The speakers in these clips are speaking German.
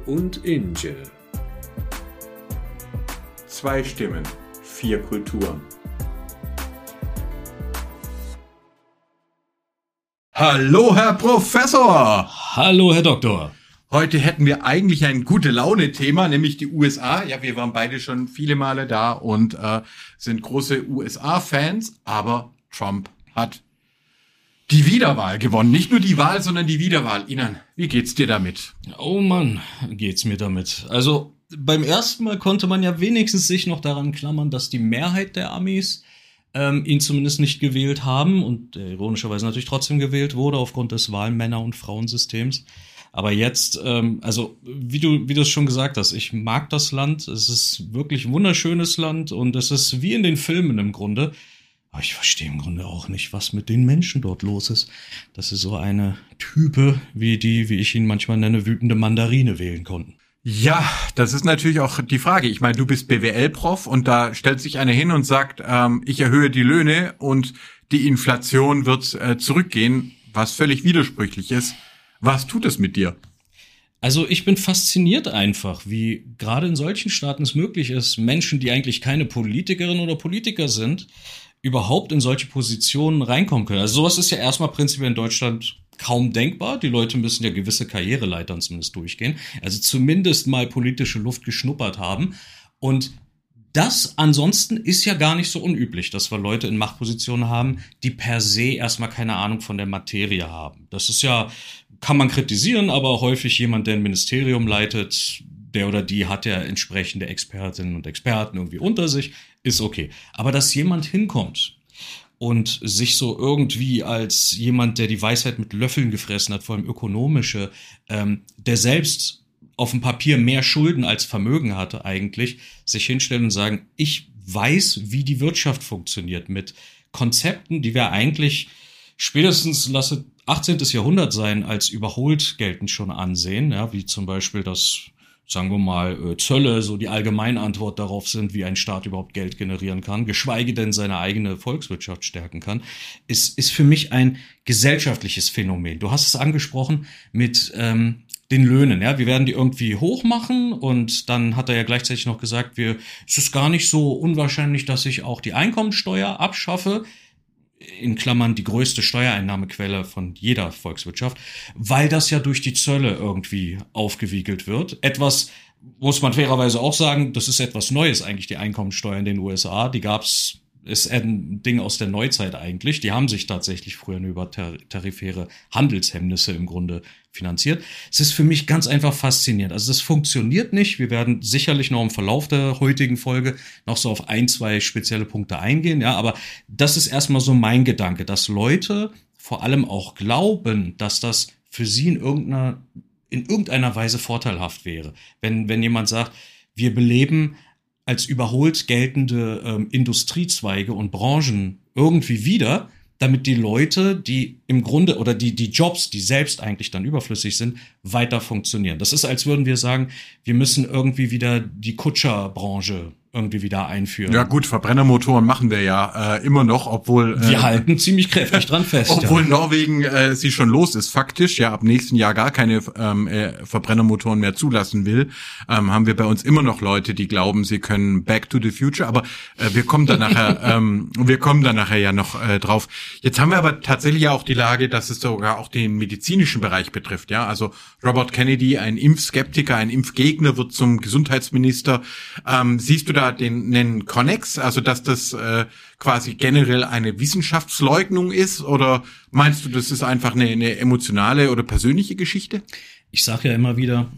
und Inge. 2 Stimmen, 4 Kulturen. Hallo, Herr Professor! Hallo, Herr Doktor! Heute hätten wir eigentlich ein Gute-Laune-Thema, nämlich die USA. Ja, wir waren beide schon viele Male da und sind große USA-Fans, aber Trump hat die Wiederwahl gewonnen. Nicht nur die Wahl, sondern die Wiederwahl. Inan, wie geht's dir damit? Oh Mann, geht's mir damit. Also beim ersten Mal konnte man ja wenigstens sich noch daran klammern, dass die Mehrheit der Amis ihn zumindest nicht gewählt haben und ironischerweise natürlich trotzdem gewählt wurde aufgrund des Wahlmänner- und Frauensystems. Aber jetzt, also wie du es schon gesagt hast, ich mag das Land. Es ist wirklich ein wunderschönes Land und es ist wie in den Filmen im Grunde. Aber ich verstehe im Grunde auch nicht, was mit den Menschen dort los ist, dass sie so eine Type wie ich ihn manchmal nenne, wütende Mandarine wählen konnten. Ja, das ist natürlich auch die Frage. Ich meine, du bist BWL-Prof und da stellt sich einer hin und sagt, ich erhöhe die Löhne und die Inflation wird zurückgehen, was völlig widersprüchlich ist. Was tut es mit dir? Also ich bin fasziniert einfach, wie gerade in solchen Staaten es möglich ist, Menschen, die eigentlich keine Politikerinnen oder Politiker sind, überhaupt in solche Positionen reinkommen können. Also sowas ist ja erstmal prinzipiell in Deutschland kaum denkbar. Die Leute müssen ja gewisse Karriereleitern zumindest durchgehen. Also zumindest mal politische Luft geschnuppert haben. Und das ansonsten ist ja gar nicht so unüblich, dass wir Leute in Machtpositionen haben, die per se erstmal keine Ahnung von der Materie haben. Das ist ja, kann man kritisieren, aber häufig jemand, der ein Ministerium leitet, der oder die hat ja entsprechende Expertinnen und Experten irgendwie unter sich, ist okay. Aber dass jemand hinkommt und sich so irgendwie als jemand, der die Weisheit mit Löffeln gefressen hat, vor allem ökonomische, der selbst auf dem Papier mehr Schulden als Vermögen hatte eigentlich, sich hinstellen und sagen, ich weiß, wie die Wirtschaft funktioniert mit Konzepten, die wir eigentlich spätestens, lasse 18. Jahrhundert sein, als überholt geltend schon ansehen, ja, wie zum Beispiel das, sagen wir mal, Zölle so die Allgemeinantwort darauf sind, wie ein Staat überhaupt Geld generieren kann, geschweige denn seine eigene Volkswirtschaft stärken kann, ist für mich ein gesellschaftliches Phänomen. Du hast es angesprochen mit den Löhnen, ja, wir werden die irgendwie hoch machen und dann hat er ja gleichzeitig noch gesagt, es ist gar nicht so unwahrscheinlich, dass ich auch die Einkommensteuer abschaffe, in Klammern die größte Steuereinnahmequelle von jeder Volkswirtschaft, weil das ja durch die Zölle irgendwie aufgewiegelt wird. Etwas, muss man fairerweise auch sagen, das ist etwas Neues eigentlich, die Einkommensteuer in den USA. Ist ein Ding aus der Neuzeit eigentlich. Die haben sich tatsächlich früher nur über tarifäre Handelshemmnisse im Grunde finanziert. Es ist für mich ganz einfach faszinierend. Also das funktioniert nicht. Wir werden sicherlich noch im Verlauf der heutigen Folge noch so auf 1, 2 spezielle Punkte eingehen. Ja, aber das ist erstmal so mein Gedanke, dass Leute vor allem auch glauben, dass das für sie in irgendeiner Weise vorteilhaft wäre. Wenn jemand sagt, wir beleben als überholt geltende Industriezweige und Branchen irgendwie wieder, damit die Leute, die im Grunde oder die Jobs, die selbst eigentlich dann überflüssig sind, weiter funktionieren. Das ist, als würden wir sagen, wir müssen irgendwie wieder die Kutscherbranche irgendwie wieder einführen. Ja gut, Verbrennermotoren machen wir ja immer noch, obwohl wir halten ziemlich kräftig dran fest. Obwohl Norwegen sie schon los ist, faktisch, ja ab nächsten Jahr gar keine Verbrennermotoren mehr zulassen will, haben wir bei uns immer noch Leute, die glauben, sie können Back to the Future, aber wir kommen da nachher ja noch drauf. Jetzt haben wir aber tatsächlich ja auch die Lage, dass es sogar auch den medizinischen Bereich betrifft, ja, also Robert Kennedy, ein Impfskeptiker, ein Impfgegner, wird zum Gesundheitsminister. Siehst du da den Connex, also dass das quasi generell eine Wissenschaftsleugnung ist, oder meinst du, das ist einfach eine emotionale oder persönliche Geschichte? Ich sage ja immer wieder,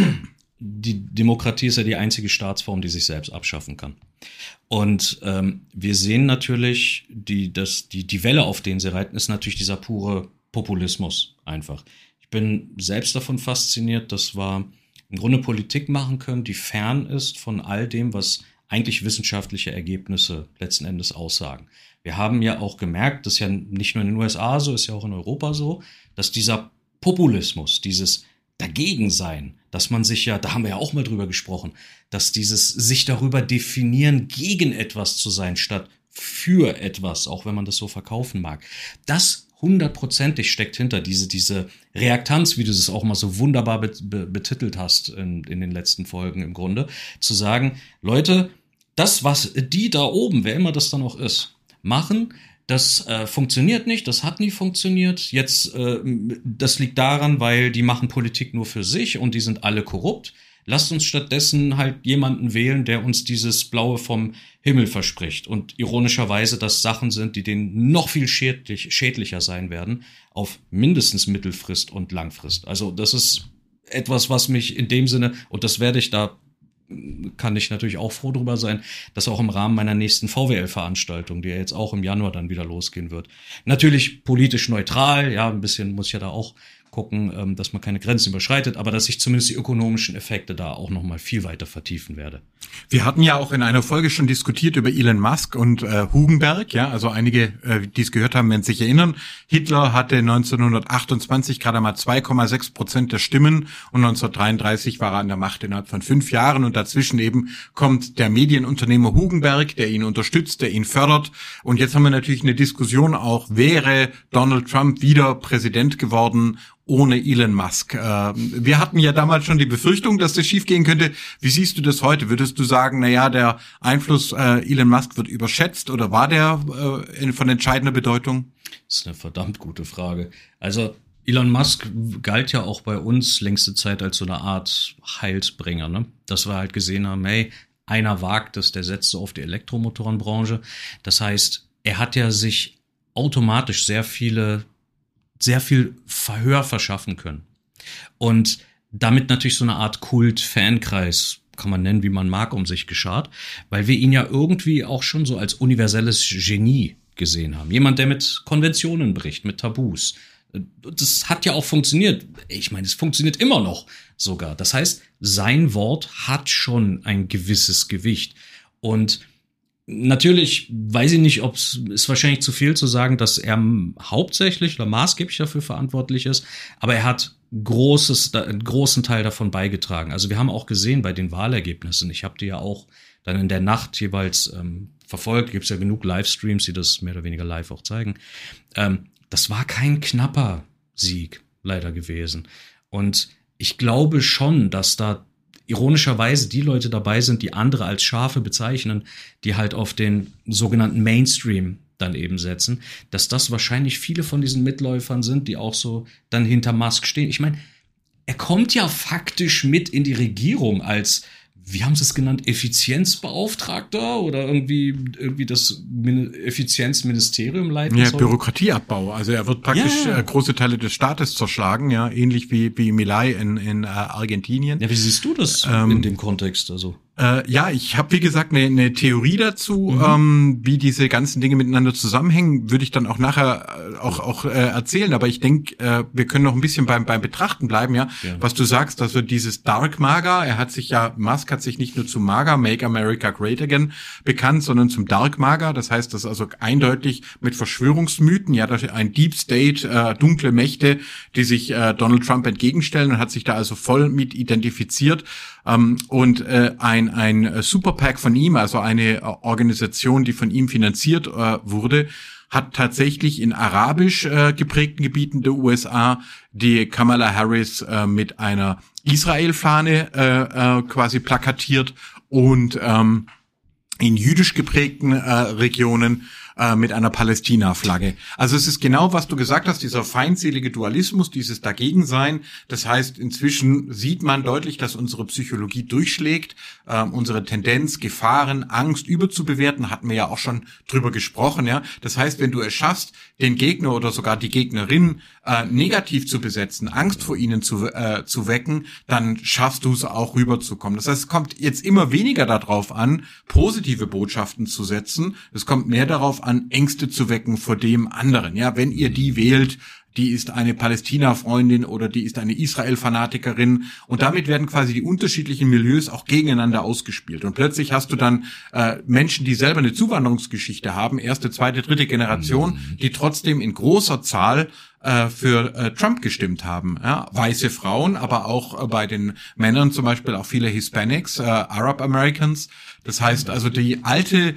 die Demokratie ist ja die einzige Staatsform, die sich selbst abschaffen kann. Und wir sehen natürlich, die Welle, auf denen sie reiten, ist natürlich dieser pure Populismus einfach. Ich bin selbst davon fasziniert, dass wir im Grunde Politik machen können, die fern ist von all dem, was eigentlich wissenschaftliche Ergebnisse letzten Endes aussagen. Wir haben ja auch gemerkt, das ist ja nicht nur in den USA so, ist ja auch in Europa so, dass dieser Populismus, dieses Dagegensein, dass man sich ja, da haben wir ja auch mal drüber gesprochen, dass dieses sich darüber definieren, gegen etwas zu sein, statt für etwas, auch wenn man das so verkaufen mag, das hundertprozentig steckt hinter diese Reaktanz, wie du es auch mal so wunderbar betitelt hast in den letzten Folgen im Grunde, zu sagen, Leute, das, was die da oben, wer immer das dann auch ist, machen, das funktioniert nicht, das hat nie funktioniert. Jetzt, das liegt daran, weil die machen Politik nur für sich und die sind alle korrupt. Lasst uns stattdessen halt jemanden wählen, der uns dieses Blaue vom Himmel verspricht. Und ironischerweise das Sachen sind, die denen noch viel schädlicher sein werden, auf mindestens Mittelfrist und Langfrist. Also das ist etwas, was mich in dem Sinne, und das werde ich da, kann ich natürlich auch froh drüber sein, dass auch im Rahmen meiner nächsten VWL-Veranstaltung, die ja jetzt auch im Januar dann wieder losgehen wird, natürlich politisch neutral, ja, ein bisschen muss ich ja da auch gucken, dass man keine Grenzen überschreitet, aber dass ich zumindest die ökonomischen Effekte da auch noch mal viel weiter vertiefen werde. Wir hatten ja auch in einer Folge schon diskutiert über Elon Musk und Hugenberg, ja, also einige, die es gehört haben, werden sich erinnern. Hitler hatte 1928 gerade mal 2,6% der Stimmen und 1933 war er an der Macht innerhalb von 5 Jahren und dazwischen eben kommt der Medienunternehmer Hugenberg, der ihn unterstützt, der ihn fördert und jetzt haben wir natürlich eine Diskussion auch, wäre Donald Trump wieder Präsident geworden ohne Elon Musk. Wir hatten ja damals schon die Befürchtung, dass das schiefgehen könnte. Wie siehst du das heute? Würdest du sagen, naja, der Einfluss Elon Musk wird überschätzt oder war der von entscheidender Bedeutung? Das ist eine verdammt gute Frage. Also Elon Musk galt ja auch bei uns längste Zeit als so eine Art Heilsbringer, ne? Dass wir halt gesehen haben, hey, einer wagt es, der setzt so auf die Elektromotorenbranche. Das heißt, er hat ja sich automatisch sehr viel Verhör verschaffen können. Und damit natürlich so eine Art Kult-Fankreis, kann man nennen, wie man mag, um sich geschart, weil wir ihn ja irgendwie auch schon so als universelles Genie gesehen haben. Jemand, der mit Konventionen bricht, mit Tabus. Das hat ja auch funktioniert. Ich meine, es funktioniert immer noch sogar. Das heißt, sein Wort hat schon ein gewisses Gewicht. Und natürlich weiß ich nicht, ob es ist wahrscheinlich zu viel zu sagen, dass er hauptsächlich oder maßgeblich dafür verantwortlich ist, aber er hat einen großen Teil davon beigetragen. Also wir haben auch gesehen bei den Wahlergebnissen, ich habe die ja auch dann in der Nacht jeweils verfolgt, gibt es ja genug Livestreams, die das mehr oder weniger live auch zeigen. Das war kein knapper Sieg leider gewesen. Und ich glaube schon, dass da ironischerweise die Leute dabei sind, die andere als Schafe bezeichnen, die halt auf den sogenannten Mainstream dann eben setzen, dass das wahrscheinlich viele von diesen Mitläufern sind, die auch so dann hinter Musk stehen. Ich meine, er kommt ja faktisch mit in die Regierung als, wie haben sie es genannt, Effizienzbeauftragter oder irgendwie das Effizienzministerium leiten ja, soll. Bürokratieabbau. Also er wird praktisch große Teile des Staates zerschlagen, ja, ähnlich wie Milei in Argentinien. Ja, wie siehst du das in dem Kontext? Also ja, ich habe wie gesagt eine Theorie dazu, wie diese ganzen Dinge miteinander zusammenhängen, würde ich dann auch nachher auch erzählen. Aber ich denke, wir können noch ein bisschen beim Betrachten bleiben, ja. Was du sagst, also dieses Dark MAGA, Musk hat sich nicht nur zu MAGA, Make America Great Again, bekannt, sondern zum Dark MAGA. Das heißt, das ist also eindeutig mit Verschwörungsmythen, ja, das ist ein Deep State, dunkle Mächte, die sich Donald Trump entgegenstellen und hat sich da also voll mit identifiziert. Und ein Super PAC von ihm, also eine Organisation, die von ihm finanziert wurde, hat tatsächlich in arabisch geprägten Gebieten der USA die Kamala Harris mit einer Israel-Fahne quasi plakatiert und in jüdisch geprägten Regionen mit einer Palästina-Flagge. Also es ist genau, was du gesagt hast, dieser feindselige Dualismus, dieses Dagegensein. Das heißt, inzwischen sieht man deutlich, dass unsere Psychologie durchschlägt, unsere Tendenz, Gefahren, Angst überzubewerten, hatten wir ja auch schon drüber gesprochen. Ja, das heißt, wenn du es schaffst, den Gegner oder sogar die Gegnerin negativ zu besetzen, Angst vor ihnen zu wecken, dann schaffst du es auch rüberzukommen. Das heißt, es kommt jetzt immer weniger darauf an, positive Botschaften zu setzen. Es kommt mehr darauf an, Ängste zu wecken vor dem anderen. Ja, wenn ihr die wählt, die ist eine Palästina-Freundin oder die ist eine Israel-Fanatikerin und damit werden quasi die unterschiedlichen Milieus auch gegeneinander ausgespielt und plötzlich hast du dann Menschen, die selber eine Zuwanderungsgeschichte haben, erste, zweite, dritte Generation, die trotzdem in großer Zahl für Trump gestimmt haben. Ja, weiße Frauen, aber auch bei den Männern zum Beispiel auch viele Hispanics, Arab Americans. Das heißt also die alte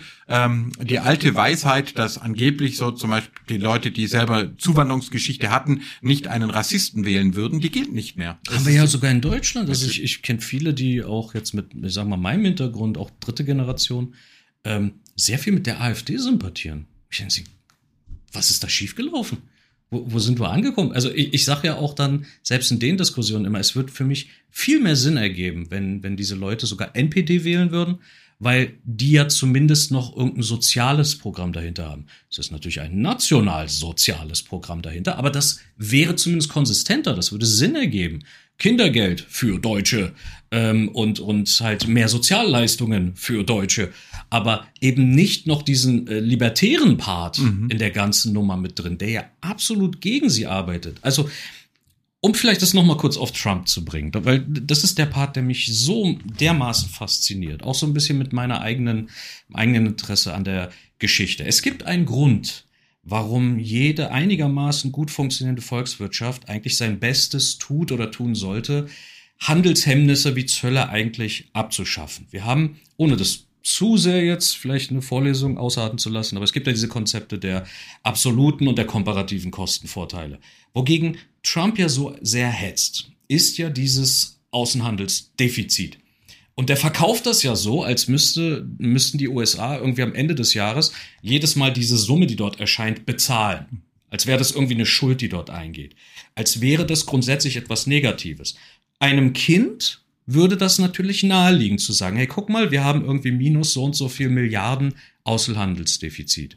Weisheit, dass angeblich so zum Beispiel die Leute, die selber Zuwanderungsgeschichte hatten, nicht einen Rassisten wählen würden, die gilt nicht mehr. Haben wir ja sogar in Deutschland. Also ich kenne viele, die auch jetzt mit, ich sag mal, meinem Hintergrund, auch dritte Generation, sehr viel mit der AfD sympathieren. Ich denke, was ist da schiefgelaufen? Wo sind wir angekommen? Also ich sage ja auch dann, selbst in den Diskussionen immer, es wird für mich viel mehr Sinn ergeben, wenn diese Leute sogar NPD wählen würden, weil die ja zumindest noch irgendein soziales Programm dahinter haben. Es ist natürlich ein national-soziales Programm dahinter, aber das wäre zumindest konsistenter, das würde Sinn ergeben. Kindergeld für Deutsche und halt mehr Sozialleistungen für Deutsche, aber eben nicht noch diesen libertären Part in der ganzen Nummer mit drin, der ja absolut gegen sie arbeitet. Also um vielleicht das nochmal kurz auf Trump zu bringen, weil das ist der Part, der mich so dermaßen fasziniert. Auch so ein bisschen mit meiner eigenen Interesse an der Geschichte. Es gibt einen Grund, warum jede einigermaßen gut funktionierende Volkswirtschaft eigentlich sein Bestes tut oder tun sollte, Handelshemmnisse wie Zölle eigentlich abzuschaffen. Wir haben, ohne das zu sehr jetzt vielleicht eine Vorlesung ausarten zu lassen, aber es gibt ja diese Konzepte der absoluten und der komparativen Kostenvorteile. Wogegen Trump ja so sehr hetzt, ist ja dieses Außenhandelsdefizit. Und der verkauft das ja so, als müssten die USA irgendwie am Ende des Jahres jedes Mal diese Summe, die dort erscheint, bezahlen. Als wäre das irgendwie eine Schuld, die dort eingeht. Als wäre das grundsätzlich etwas Negatives. Einem Kind würde das natürlich naheliegen zu sagen, hey, guck mal, wir haben irgendwie minus so und so viel Milliarden Außenhandelsdefizit.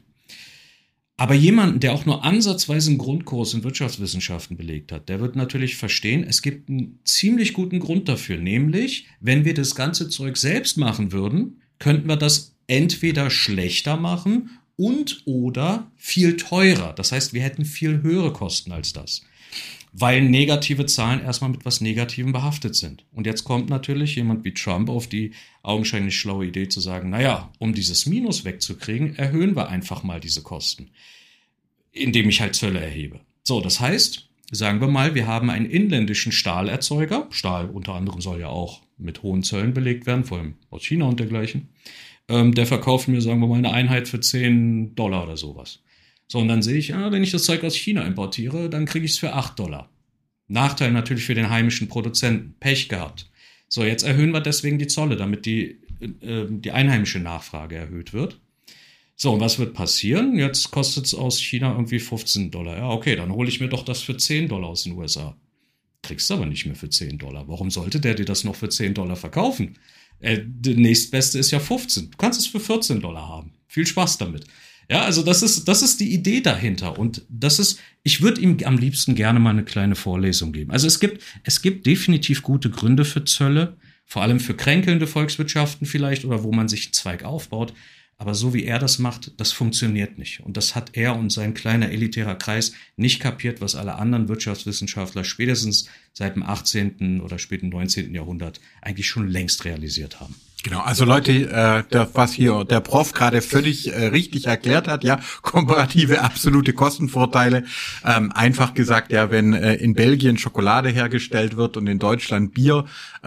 Aber jemanden, der auch nur ansatzweise einen Grundkurs in Wirtschaftswissenschaften belegt hat, der wird natürlich verstehen, es gibt einen ziemlich guten Grund dafür. Nämlich, wenn wir das ganze Zeug selbst machen würden, könnten wir das entweder schlechter machen und oder viel teurer. Das heißt, wir hätten viel höhere Kosten als das. Weil negative Zahlen erstmal mit was Negativem behaftet sind. Und jetzt kommt natürlich jemand wie Trump auf die augenscheinlich schlaue Idee zu sagen, naja, um dieses Minus wegzukriegen, erhöhen wir einfach mal diese Kosten, indem ich halt Zölle erhebe. So, das heißt, sagen wir mal, wir haben einen inländischen Stahlerzeuger. Stahl unter anderem soll ja auch mit hohen Zöllen belegt werden, vor allem aus China und dergleichen. Der verkauft mir, sagen wir mal, eine Einheit für $10 oder sowas. So, und dann sehe ich, wenn ich das Zeug aus China importiere, dann kriege ich es für $8. Nachteil natürlich für den heimischen Produzenten. Pech gehabt. So, jetzt erhöhen wir deswegen die Zölle, damit die einheimische Nachfrage erhöht wird. So, und was wird passieren? Jetzt kostet es aus China irgendwie $15. Ja, okay, dann hole ich mir doch das für $10 aus den USA. Kriegst du aber nicht mehr für $10. Warum sollte der dir das noch für $10 verkaufen? Der nächstbeste ist ja 15. Du kannst es für $14 haben. Viel Spaß damit. Ja, also das ist die Idee dahinter. Und ich würde ihm am liebsten gerne mal eine kleine Vorlesung geben. Also es gibt definitiv gute Gründe für Zölle, vor allem für kränkelnde Volkswirtschaften vielleicht oder wo man sich einen Zweig aufbaut. Aber so wie er das macht, das funktioniert nicht. Und das hat er und sein kleiner elitärer Kreis nicht kapiert, was alle anderen Wirtschaftswissenschaftler spätestens seit dem 18. oder späten 19. Jahrhundert eigentlich schon längst realisiert haben. Genau, also Leute, was hier der Prof gerade völlig richtig erklärt hat, ja, komparative absolute Kostenvorteile. Einfach gesagt, ja, wenn in Belgien Schokolade hergestellt wird und in Deutschland Bier,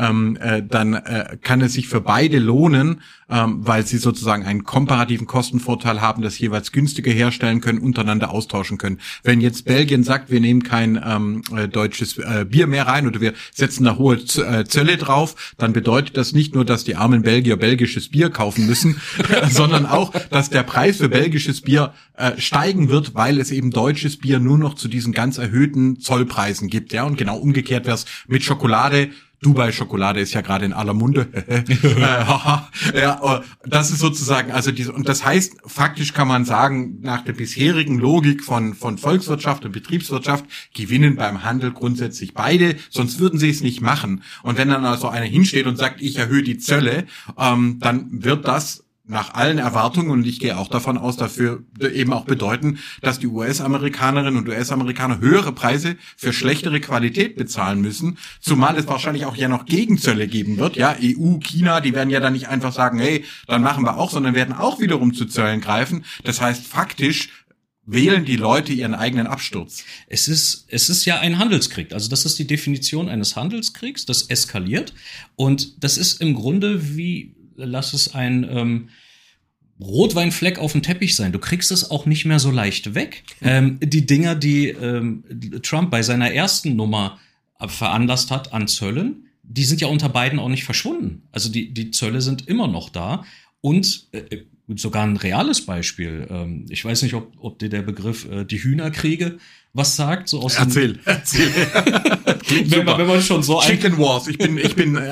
dann kann es sich für beide lohnen, weil sie sozusagen einen komparativen Kostenvorteil haben, das jeweils günstiger herstellen können, untereinander austauschen können. Wenn jetzt Belgien sagt, wir nehmen kein deutsches Bier mehr rein oder wir setzen da hohe Zölle drauf, dann bedeutet das nicht nur, dass die armen Belgier belgisches Bier kaufen müssen, sondern auch, dass der Preis für belgisches Bier steigen wird, weil es eben deutsches Bier nur noch zu diesen ganz erhöhten Zollpreisen gibt. Ja, und genau umgekehrt wäre es mit Schokolade. Dubai-Schokolade ist ja gerade in aller Munde. Ja, das ist sozusagen, also und das heißt, faktisch kann man sagen, nach der bisherigen Logik von Volkswirtschaft und Betriebswirtschaft gewinnen beim Handel grundsätzlich beide, sonst würden sie es nicht machen. Und wenn dann also einer hinsteht und sagt, ich erhöhe die Zölle, dann wird das nach allen Erwartungen, und ich gehe auch davon aus, dafür eben auch bedeuten, dass die US-Amerikanerinnen und US-Amerikaner höhere Preise für schlechtere Qualität bezahlen müssen, zumal es wahrscheinlich auch ja noch Gegenzölle geben wird, ja, EU, China, die werden ja dann nicht einfach sagen, hey, dann machen wir auch, sondern werden auch wiederum zu Zöllen greifen. Das heißt, faktisch wählen die Leute ihren eigenen Absturz. Es ist ja ein Handelskrieg. Also das ist die Definition eines Handelskriegs, das eskaliert. Und das ist im Grunde wie, lass es ein Rotweinfleck auf dem Teppich sein. Du kriegst es auch nicht mehr so leicht weg. Die Dinger, die Trump bei seiner ersten Nummer veranlasst hat an Zöllen, die sind ja unter Biden auch nicht verschwunden. Also die Zölle sind immer noch da. Und sogar ein reales Beispiel. Ich weiß nicht, ob dir der Begriff die Hühnerkriege was sagt. So aus Erzähl. wenn man schon so Chicken Wars. Ich bin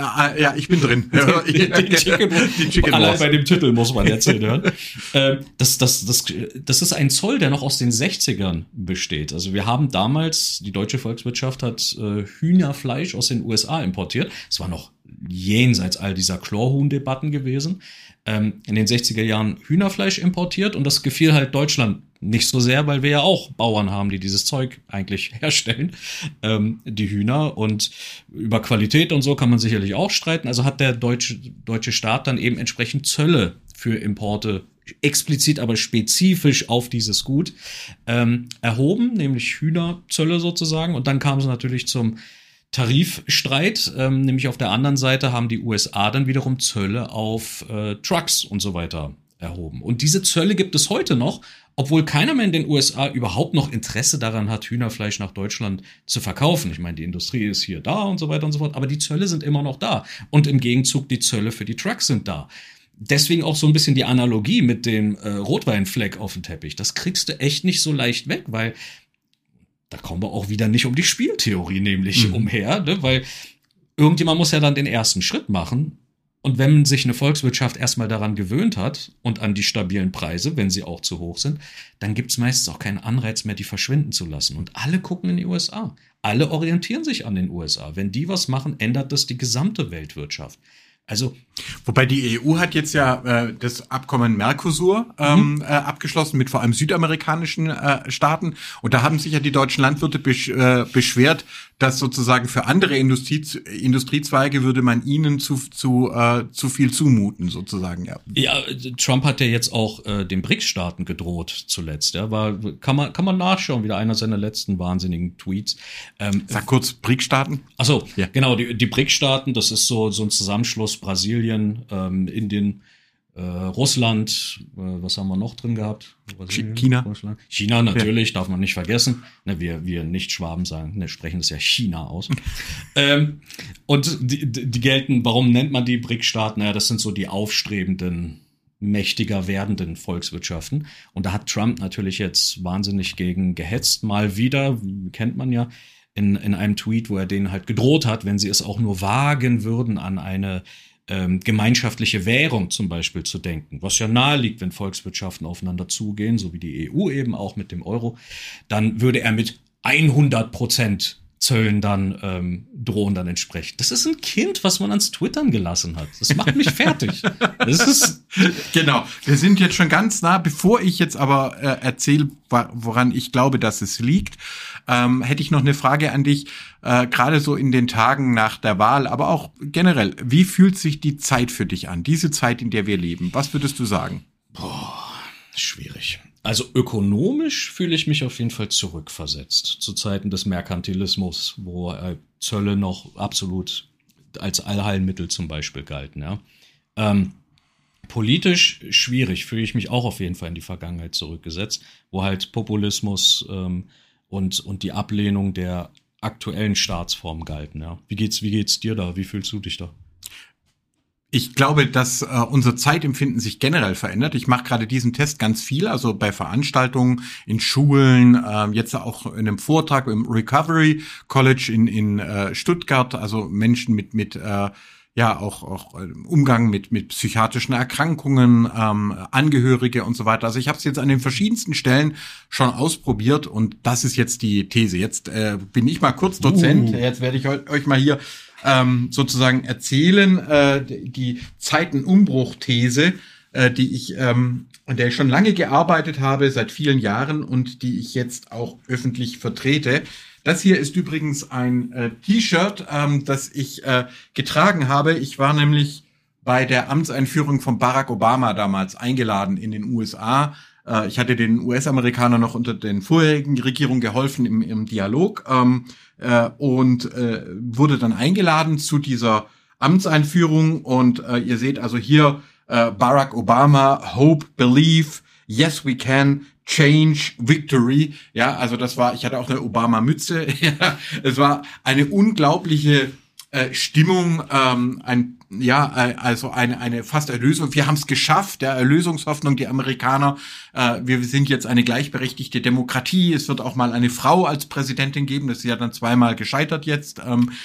drin. Die Chicken Wars. Allein bei dem Titel muss man erzählen hören. Das ist ein Zoll, der noch aus den 60ern besteht. Also wir haben damals, die deutsche Volkswirtschaft hat Hühnerfleisch aus den USA importiert. Es war noch jenseits all dieser Chlorhuhn-Debatten gewesen. In den 60er Jahren Hühnerfleisch importiert und das gefiel halt Deutschland nicht so sehr, weil wir ja auch Bauern haben, die dieses Zeug eigentlich herstellen, die Hühner, und über Qualität und so kann man sicherlich auch streiten. Also hat der deutsche Staat dann eben entsprechend Zölle für Importe explizit, aber spezifisch auf dieses Gut erhoben, nämlich Hühnerzölle sozusagen, und dann kam es natürlich zum Tarifstreit, nämlich auf der anderen Seite haben die USA dann wiederum Zölle auf Trucks und so weiter erhoben. Und diese Zölle gibt es heute noch, obwohl keiner mehr in den USA überhaupt noch Interesse daran hat, Hühnerfleisch nach Deutschland zu verkaufen. Ich meine, die Industrie ist hier da und so weiter und so fort, aber die Zölle sind immer noch da. Und im Gegenzug, die Zölle für die Trucks sind da. Deswegen auch so ein bisschen die Analogie mit dem Rotweinfleck auf dem Teppich. Das kriegst du echt nicht so leicht weg, weil da kommen wir auch wieder nicht um die Spieltheorie nämlich umher, ne? Weil irgendjemand muss ja dann den ersten Schritt machen. Und wenn sich eine Volkswirtschaft erstmal daran gewöhnt hat und an die stabilen Preise, wenn sie auch zu hoch sind, dann gibt's meistens auch keinen Anreiz mehr, die verschwinden zu lassen. Und alle gucken in die USA. Alle orientieren sich an den USA. Wenn die was machen, ändert das die gesamte Weltwirtschaft. Also, wobei die EU hat jetzt ja das Abkommen Mercosur abgeschlossen mit vor allem südamerikanischen Staaten, und da haben sich ja die deutschen Landwirte beschwert, dass sozusagen für andere Industriezweige würde man ihnen zu viel zumuten, sozusagen. Ja, Trump hat ja jetzt auch den BRICS-Staaten gedroht zuletzt. Ja, kann man nachschauen, wieder einer seiner letzten wahnsinnigen Tweets. Sag kurz BRICS-Staaten. Ach so, ja. Genau, die BRICS-Staaten, das ist so ein Zusammenschluss Brasilien, Indien, Russland, was haben wir noch drin gehabt? Brasilien, China. Russland. China natürlich, darf man nicht vergessen. Ne, wir Nicht-Schwaben sagen, ne, sprechen das ja China aus. Und die gelten, warum nennt man die BRICS-Staaten? Naja, das sind so die aufstrebenden, mächtiger werdenden Volkswirtschaften. Und da hat Trump natürlich jetzt wahnsinnig gegen gehetzt, mal wieder, kennt man ja, in einem Tweet, wo er denen halt gedroht hat, wenn sie es auch nur wagen würden, an eine gemeinschaftliche Währung zum Beispiel zu denken, was ja nahe liegt, wenn Volkswirtschaften aufeinander zugehen, so wie die EU eben auch mit dem Euro, dann würde er mit 100% Zöllen dann drohen dann entsprechend. Das ist ein Kind, was man ans Twittern gelassen hat. Das macht mich fertig. Das ist genau. Wir sind jetzt schon ganz nah. Bevor ich jetzt aber erzähle, woran ich glaube, dass es liegt, hätte ich noch eine Frage an dich. Gerade so in den Tagen nach der Wahl, aber auch generell. Wie fühlt sich die Zeit für dich an? Diese Zeit, in der wir leben. Was würdest du sagen? Schwierig. Also ökonomisch fühle ich mich auf jeden Fall zurückversetzt zu Zeiten des Merkantilismus, wo Zölle noch absolut als Allheilmittel zum Beispiel galten. Ja. Politisch schwierig, fühle ich mich auch auf jeden Fall in die Vergangenheit zurückgesetzt, wo halt Populismus und die Ablehnung der aktuellen Staatsform galten. Ja. Wie geht's dir da? Wie fühlst du dich da? Ich glaube, dass unser Zeitempfinden sich generell verändert. Ich mache gerade diesen Test ganz viel, also bei Veranstaltungen, in Schulen, jetzt auch in einem Vortrag im Recovery College in Stuttgart, also Menschen mit auch Umgang mit psychiatrischen Erkrankungen, Angehörige und so weiter. Also ich habe es jetzt an den verschiedensten Stellen schon ausprobiert, und das ist jetzt die These. Jetzt bin ich mal kurz Dozent. Jetzt werde ich euch mal hier sozusagen erzählen, die Zeitenumbruch-These, die ich, an der ich schon lange gearbeitet habe, seit vielen Jahren, und die ich jetzt auch öffentlich vertrete. Das hier ist übrigens ein T-Shirt, das ich getragen habe. Ich war nämlich bei der Amtseinführung von Barack Obama damals eingeladen in den USA. Ich hatte den US-Amerikanern noch unter den vorherigen Regierungen geholfen im Dialog und wurde dann eingeladen zu dieser Amtseinführung. Und ihr seht also hier Barack Obama, Hope, Believe, Yes we can, Change, Victory. Ja, also das war, ich hatte auch eine Obama-Mütze. Ja, es war eine unglaubliche Stimmung, eine fast Erlösung. Wir haben es geschafft, der Erlösungshoffnung, die Amerikaner. Wir sind jetzt eine gleichberechtigte Demokratie. Es wird auch mal eine Frau als Präsidentin geben. Das ist ja dann zweimal gescheitert jetzt.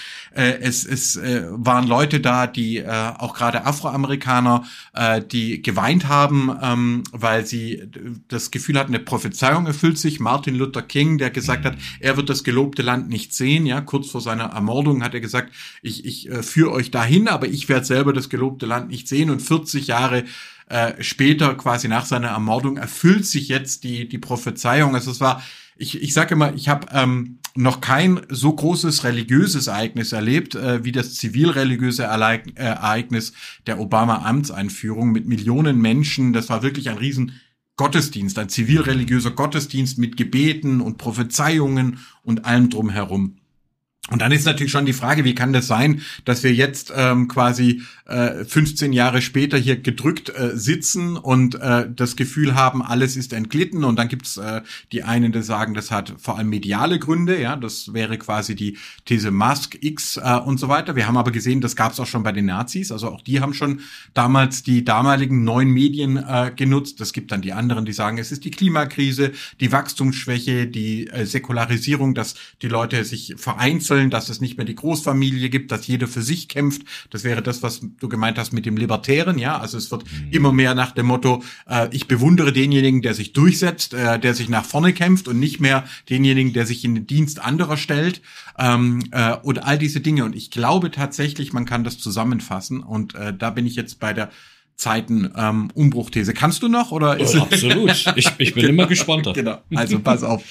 Es waren Leute da, die auch gerade Afroamerikaner, die geweint haben, weil sie das Gefühl hatten, eine Prophezeiung erfüllt sich. Martin Luther King, der gesagt hat, er wird das gelobte Land nicht sehen. Ja, kurz vor seiner Ermordung hat er gesagt, ich führe euch dahin, aber ich werde selber das gelobte Land nicht sehen. Und 40 Jahre später, quasi nach seiner Ermordung, erfüllt sich jetzt die Prophezeiung. Also es war, ich sage immer, ich habe noch kein so großes religiöses Ereignis erlebt, wie das zivilreligiöse Ereignis der Obama-Amtseinführung mit Millionen Menschen. Das war wirklich ein riesen Gottesdienst, ein zivilreligiöser Gottesdienst mit Gebeten und Prophezeiungen und allem drumherum. Und dann ist natürlich schon die Frage, wie kann das sein, dass wir jetzt quasi 15 Jahre später hier gedrückt sitzen und das Gefühl haben, alles ist entglitten. Und dann gibt's die einen, die sagen, das hat vor allem mediale Gründe. Ja, das wäre quasi die These Musk, X und so weiter. Wir haben aber gesehen, das gab's auch schon bei den Nazis. Also auch die haben schon damals die damaligen neuen Medien genutzt. Es gibt dann die anderen, die sagen, es ist die Klimakrise, die Wachstumsschwäche, die Säkularisierung, dass die Leute sich vereinzeln, dass es nicht mehr die Großfamilie gibt, dass jeder für sich kämpft. Das wäre das, was du gemeint hast mit dem Libertären. Ja, also es wird immer mehr nach dem Motto, ich bewundere denjenigen, der sich durchsetzt, der sich nach vorne kämpft und nicht mehr denjenigen, der sich in den Dienst anderer stellt und all diese Dinge. Und ich glaube tatsächlich, man kann das zusammenfassen und da bin ich jetzt bei der Zeiten-Umbruchthese. Kannst du noch? Oder ist absolut. Ich bin immer gespannter. Genau, also pass auf.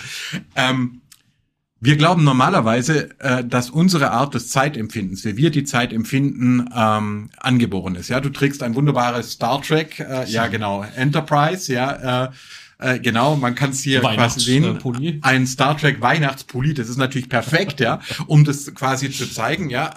Wir glauben normalerweise, dass unsere Art des Zeitempfindens, wie wir die Zeit empfinden, angeboren ist. Ja, du trägst ein wunderbares Star Trek, ja genau, Enterprise, ja, genau, man kann es hier quasi sehen, ein Star Trek Weihnachtspulli, das ist natürlich perfekt, ja, um das quasi zu zeigen, ja,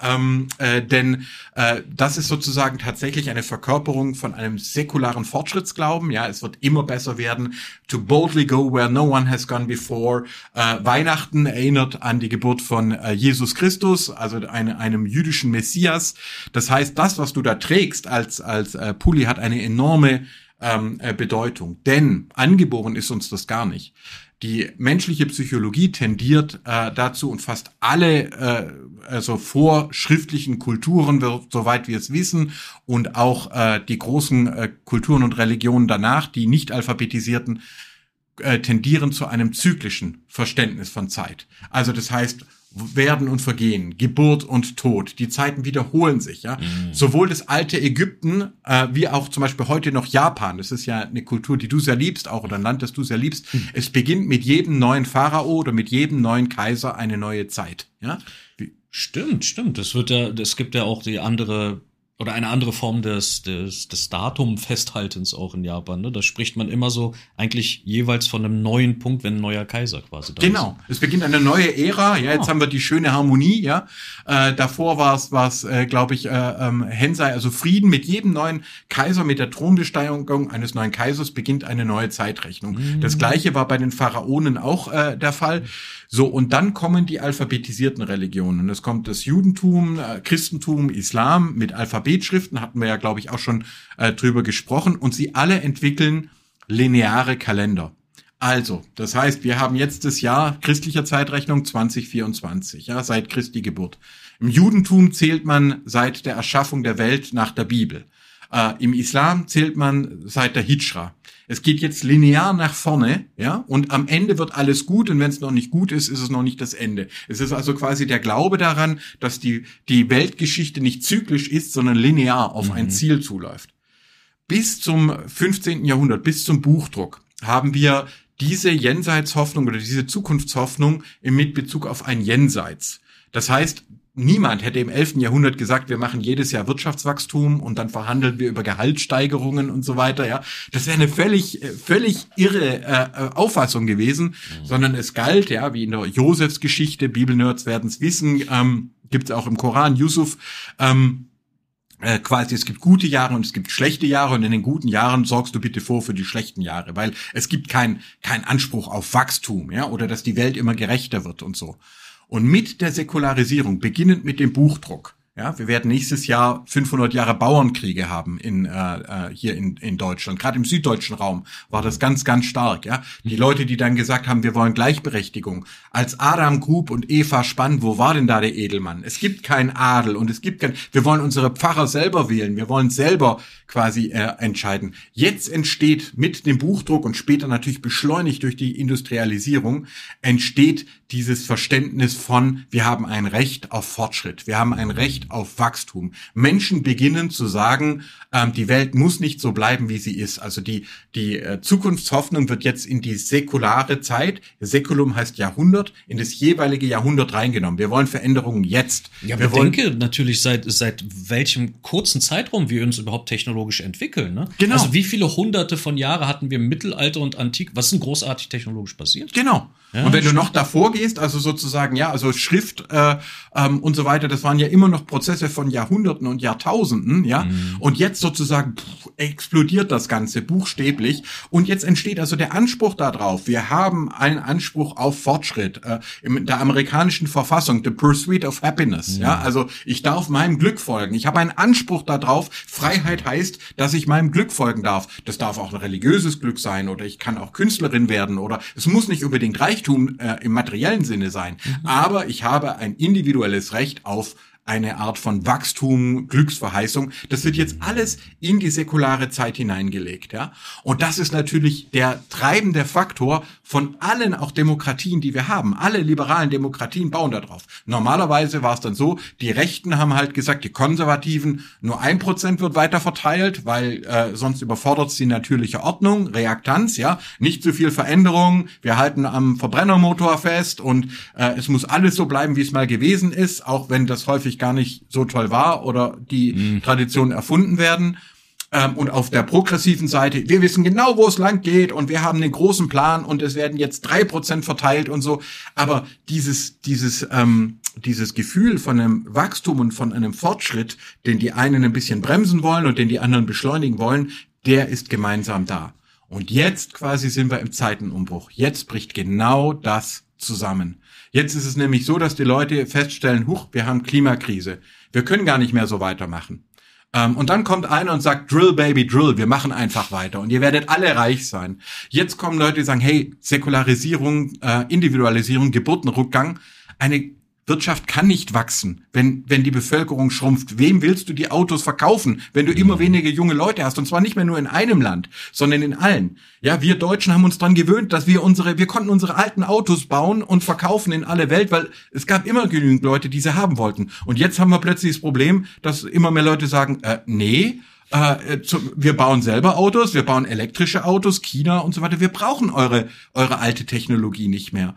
denn das ist sozusagen tatsächlich eine Verkörperung von einem säkularen Fortschrittsglauben, ja, es wird immer besser werden, to boldly go where no one has gone before. Weihnachten erinnert an die Geburt von Jesus Christus, also einem jüdischen Messias. Das heißt, das, was du da trägst als Pulli, hat eine enorme Bedeutung. Denn angeboren ist uns das gar nicht. Die menschliche Psychologie tendiert dazu und fast alle also vorschriftlichen Kulturen, soweit wir es wissen, und auch die großen Kulturen und Religionen danach, die nicht alphabetisierten, tendieren zu einem zyklischen Verständnis von Zeit. Also das heißt, Werden und Vergehen, Geburt und Tod, die Zeiten wiederholen sich, ja. Sowohl das alte Ägypten, wie auch zum Beispiel heute noch Japan. Das ist ja eine Kultur, die du sehr liebst, auch, oder ein Land, das du sehr liebst. Es beginnt mit jedem neuen Pharao oder mit jedem neuen Kaiser eine neue Zeit, ja. Stimmt. Es gibt ja auch die andere oder eine andere Form des Datum-Festhaltens auch in Japan. Ne? Da spricht man immer so eigentlich jeweils von einem neuen Punkt, wenn ein neuer Kaiser quasi da ist. Genau, es beginnt eine neue Ära. Ja, jetzt haben wir die schöne Harmonie. Ja, davor war es, glaube ich, Hensei, also Frieden. Mit jedem neuen Kaiser, mit der Thronbesteigung eines neuen Kaisers beginnt eine neue Zeitrechnung. Das Gleiche war bei den Pharaonen auch der Fall. So, und dann kommen die alphabetisierten Religionen. Es kommt das Judentum, Christentum, Islam mit Alphabetschriften, hatten wir ja, glaube ich, auch schon drüber gesprochen. Und sie alle entwickeln lineare Kalender. Also, das heißt, wir haben jetzt das Jahr christlicher Zeitrechnung 2024, ja, seit Christi Geburt. Im Judentum zählt man seit der Erschaffung der Welt nach der Bibel. Im Islam zählt man seit der Hijra. Es geht jetzt linear nach vorne, ja, und am Ende wird alles gut, und wenn es noch nicht gut ist, ist es noch nicht das Ende. Es ist also quasi der Glaube daran, dass die Weltgeschichte nicht zyklisch ist, sondern linear auf ein Ziel zuläuft. Bis zum 15. Jahrhundert, bis zum Buchdruck, haben wir diese Jenseitshoffnung oder diese Zukunftshoffnung mit Bezug auf ein Jenseits. Das heißt, niemand hätte im 11. Jahrhundert gesagt, wir machen jedes Jahr Wirtschaftswachstum und dann verhandeln wir über Gehaltssteigerungen und so weiter, ja. Das wäre eine völlig irre Auffassung gewesen, sondern es galt, ja, wie in der Josefsgeschichte, Bibelnerds werden es wissen, gibt es auch im Koran, Yusuf, quasi, es gibt gute Jahre und es gibt schlechte Jahre und in den guten Jahren sorgst du bitte für die schlechten Jahre, weil es gibt kein Anspruch auf Wachstum, ja, oder dass die Welt immer gerechter wird und so. Und mit der Säkularisierung, beginnend mit dem Buchdruck, ja, wir werden nächstes Jahr 500 Jahre Bauernkriege haben hier in Deutschland. Gerade im süddeutschen Raum war das ganz, ganz stark, ja. Die Leute, die dann gesagt haben, wir wollen Gleichberechtigung. Als Adam grub und Eva spann, wo war denn da der Edelmann? Es gibt keinen Adel und wir wollen unsere Pfarrer selber wählen. Wir wollen selber quasi entscheiden. Jetzt entsteht mit dem Buchdruck und später natürlich beschleunigt durch die Industrialisierung, entsteht dieses Verständnis von, wir haben ein Recht auf Fortschritt. Wir haben ein Recht auf Wachstum. Menschen beginnen zu sagen, die Welt muss nicht so bleiben, wie sie ist. Also die Zukunftshoffnung wird jetzt in die säkulare Zeit, Säkulum heißt Jahrhundert, in das jeweilige Jahrhundert reingenommen. Wir wollen Veränderungen jetzt. Ja, wir denke natürlich seit welchem kurzen Zeitraum wir uns überhaupt technologisch entwickeln. Ne? Genau. Also wie viele Hunderte von Jahren hatten wir Mittelalter und Antik? Was ist denn großartig technologisch passiert? Genau. Ja, und wenn du noch davor gehst, also sozusagen, ja, also Schrift und so weiter, das waren ja immer noch Prozesse von Jahrhunderten und Jahrtausenden, ja. Und jetzt sozusagen explodiert das Ganze buchstäblich. Und jetzt entsteht also der Anspruch darauf. Wir haben einen Anspruch auf Fortschritt. In der amerikanischen Verfassung, the pursuit of happiness, ja. Also ich darf meinem Glück folgen. Ich habe einen Anspruch darauf. Freiheit heißt, dass ich meinem Glück folgen darf. Das darf auch ein religiöses Glück sein oder ich kann auch Künstlerin werden oder es muss nicht unbedingt Reichtum im materiellen Sinne sein. Aber ich habe ein individuelles Recht auf eine Art von Wachstum, Glücksverheißung. Das wird jetzt alles in die säkulare Zeit hineingelegt, ja. Und das ist natürlich der treibende Faktor von allen auch Demokratien, die wir haben. Alle liberalen Demokratien bauen da drauf. Normalerweise war es dann so, die Rechten haben halt gesagt, die Konservativen, nur 1% wird weiter verteilt, weil sonst überfordert es die natürliche Ordnung, Reaktanz, ja. Nicht zu viel Veränderung, wir halten am Verbrennermotor fest und es muss alles so bleiben, wie es mal gewesen ist, auch wenn das häufig gar nicht so toll war oder die Traditionen erfunden werden. Und auf der progressiven Seite, wir wissen genau, wo es lang geht und wir haben einen großen Plan und es werden jetzt 3% verteilt und so. Aber dieses Gefühl von einem Wachstum und von einem Fortschritt, den die einen ein bisschen bremsen wollen und den die anderen beschleunigen wollen, der ist gemeinsam da. Und jetzt quasi sind wir im Zeitenumbruch. Jetzt bricht genau das zusammen. Jetzt ist es nämlich so, dass die Leute feststellen, huch, wir haben Klimakrise. Wir können gar nicht mehr so weitermachen. Und dann kommt einer und sagt, Drill, Baby, Drill, wir machen einfach weiter und ihr werdet alle reich sein. Jetzt kommen Leute, die sagen, hey, Säkularisierung, Individualisierung, Geburtenrückgang, eine Wirtschaft kann nicht wachsen, wenn die Bevölkerung schrumpft. Wem willst du die Autos verkaufen, wenn du immer weniger junge Leute hast? Und zwar nicht mehr nur in einem Land, sondern in allen. Ja, wir Deutschen haben uns dran gewöhnt, dass wir konnten unsere alten Autos bauen und verkaufen in alle Welt, weil es gab immer genügend Leute, die sie haben wollten. Und jetzt haben wir plötzlich das Problem, dass immer mehr Leute sagen, nee, wir bauen selber Autos, wir bauen elektrische Autos, China und so weiter. Wir brauchen eure alte Technologie nicht mehr.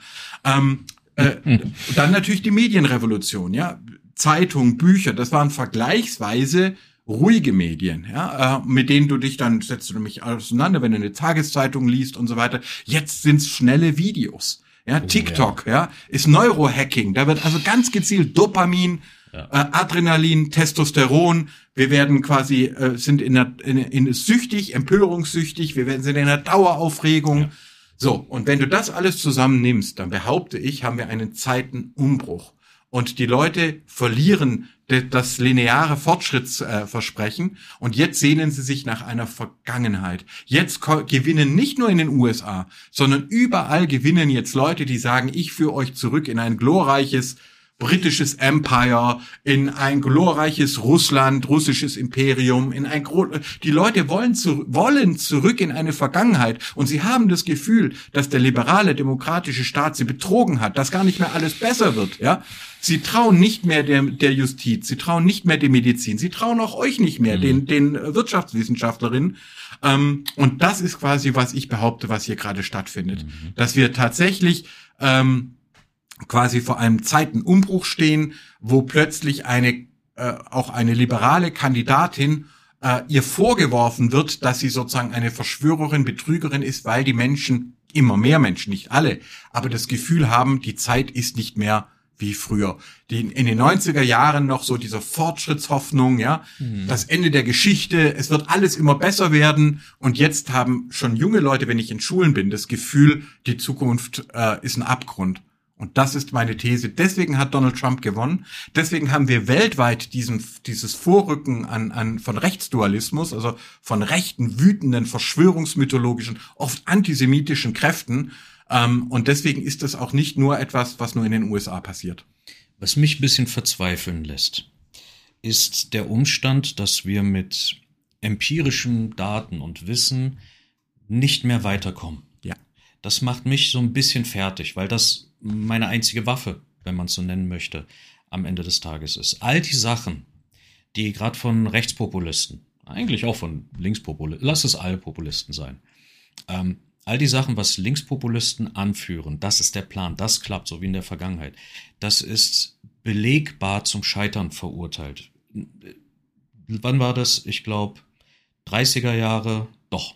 Dann natürlich die Medienrevolution, ja. Zeitung, Bücher, das waren vergleichsweise ruhige Medien, ja, mit denen setzt du mich auseinander, wenn du eine Tageszeitung liest und so weiter. Jetzt sind's schnelle Videos. Ja, TikTok, ja, ist Neurohacking. Da wird also ganz gezielt Dopamin, Adrenalin, Testosteron. Wir werden quasi, sind süchtig, empörungssüchtig. Wir sind in einer Daueraufregung. Ja. So, und wenn du das alles zusammennimmst, dann behaupte ich, haben wir einen Zeitenumbruch. Und die Leute verlieren das lineare Fortschrittsversprechen und jetzt sehnen sie sich nach einer Vergangenheit. Jetzt gewinnen nicht nur in den USA, sondern überall gewinnen jetzt Leute, die sagen, ich führe euch zurück in ein glorreiches britisches Empire, in ein glorreiches Russland, russisches Imperium, die Leute wollen zurück in eine Vergangenheit und sie haben das Gefühl, dass der liberale demokratische Staat sie betrogen hat, dass gar nicht mehr alles besser wird, ja. Sie trauen nicht mehr der Justiz, sie trauen nicht mehr der Medizin, sie trauen auch euch nicht mehr, den Wirtschaftswissenschaftlerinnen. Und das ist quasi, was ich behaupte, was hier gerade stattfindet. Dass wir tatsächlich quasi vor einem Zeitenumbruch stehen, wo plötzlich auch eine liberale Kandidatin ihr vorgeworfen wird, dass sie sozusagen eine Verschwörerin, Betrügerin ist, weil die Menschen, immer mehr Menschen, nicht alle, aber das Gefühl haben, die Zeit ist nicht mehr wie früher. In den 90er Jahren noch so diese Fortschrittshoffnung, ja, das Ende der Geschichte, es wird alles immer besser werden, und jetzt haben schon junge Leute, wenn ich in Schulen bin, das Gefühl, die Zukunft ist ein Abgrund. Und das ist meine These. Deswegen hat Donald Trump gewonnen. Deswegen haben wir weltweit dieses Vorrücken von Rechtsdualismus, also von rechten, wütenden, verschwörungsmythologischen, oft antisemitischen Kräften. Und deswegen ist das auch nicht nur etwas, was nur in den USA passiert. Was mich ein bisschen verzweifeln lässt, ist der Umstand, dass wir mit empirischen Daten und Wissen nicht mehr weiterkommen. Ja. Das macht mich so ein bisschen fertig, weil das meine einzige Waffe, wenn man es so nennen möchte, am Ende des Tages ist. All die Sachen, die gerade von Rechtspopulisten, eigentlich auch von Linkspopulisten, lass es alle Populisten sein, all die Sachen, was Linkspopulisten anführen, das ist der Plan, das klappt, so wie in der Vergangenheit, das ist belegbar zum Scheitern verurteilt. Wann war das? Ich glaube 30er Jahre,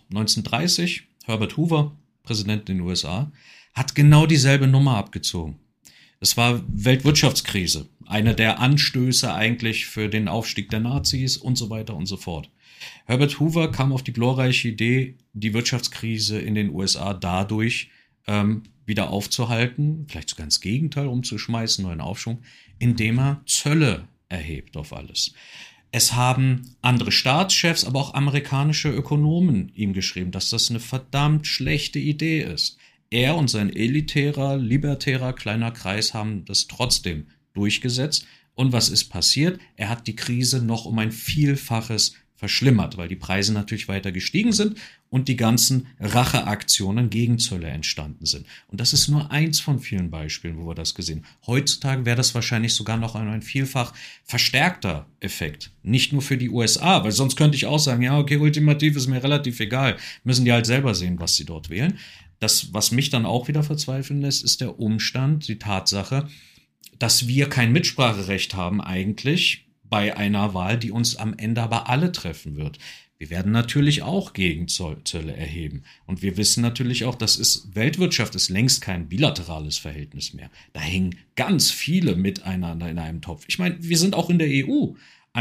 1930, Herbert Hoover, Präsident in den USA, hat genau dieselbe Nummer abgezogen. Es war Weltwirtschaftskrise, eine der Anstöße eigentlich für den Aufstieg der Nazis und so weiter und so fort. Herbert Hoover kam auf die glorreiche Idee, die Wirtschaftskrise in den USA dadurch wieder aufzuhalten, vielleicht sogar ins Gegenteil umzuschmeißen, neuen Aufschwung, indem er Zölle erhebt auf alles. Es haben andere Staatschefs, aber auch amerikanische Ökonomen ihm geschrieben, dass das eine verdammt schlechte Idee ist. Er und sein elitärer, libertärer kleiner Kreis haben das trotzdem durchgesetzt. Und was ist passiert? Er hat die Krise noch um ein Vielfaches verschlimmert, weil die Preise natürlich weiter gestiegen sind und die ganzen Racheaktionen gegen Zölle entstanden sind. Und das ist nur eins von vielen Beispielen, wo wir das gesehen haben. Heutzutage wäre das wahrscheinlich sogar noch ein vielfach verstärkter Effekt. Nicht nur für die USA, weil sonst könnte ich auch sagen, ja, okay, ultimativ ist mir relativ egal. Müssen die halt selber sehen, was sie dort wählen. Das, was mich dann auch wieder verzweifeln lässt, ist der Umstand, die Tatsache, dass wir kein Mitspracherecht haben eigentlich bei einer Wahl, die uns am Ende aber alle treffen wird. Wir werden natürlich auch Gegenzölle erheben. Und wir wissen natürlich auch, Weltwirtschaft ist längst kein bilaterales Verhältnis mehr. Da hängen ganz viele miteinander in einem Topf. Ich meine, wir sind auch in der EU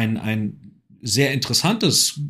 ein sehr interessantes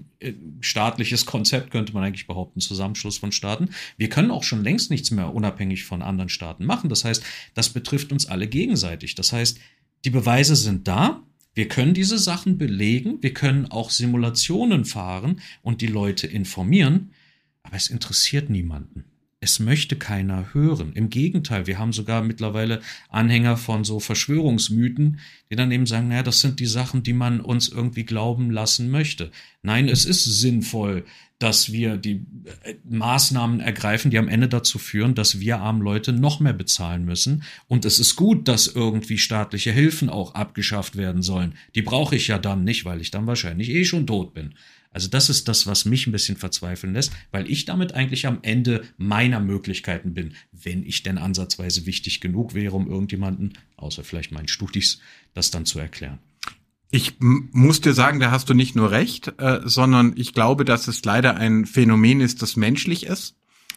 staatliches Konzept, könnte man eigentlich behaupten, Zusammenschluss von Staaten. Wir können auch schon längst nichts mehr unabhängig von anderen Staaten machen. Das heißt, das betrifft uns alle gegenseitig. Das heißt, die Beweise sind da. Wir können diese Sachen belegen. Wir können auch Simulationen fahren und die Leute informieren. Aber es interessiert niemanden. Es möchte keiner hören. Im Gegenteil, wir haben sogar mittlerweile Anhänger von so Verschwörungsmythen, die dann eben sagen, naja, das sind die Sachen, die man uns irgendwie glauben lassen möchte. Nein, es ist sinnvoll, dass wir die Maßnahmen ergreifen, die am Ende dazu führen, dass wir armen Leute noch mehr bezahlen müssen. Und es ist gut, dass irgendwie staatliche Hilfen auch abgeschafft werden sollen. Die brauche ich ja dann nicht, weil ich dann wahrscheinlich schon tot bin. Also das ist das, was mich ein bisschen verzweifeln lässt, weil ich damit eigentlich am Ende meiner Möglichkeiten bin, wenn ich denn ansatzweise wichtig genug wäre, um irgendjemanden, außer vielleicht meinen Studis, das dann zu erklären. Ich muss dir sagen, da hast du nicht nur recht, sondern ich glaube, dass es leider ein Phänomen ist, das menschlich ist.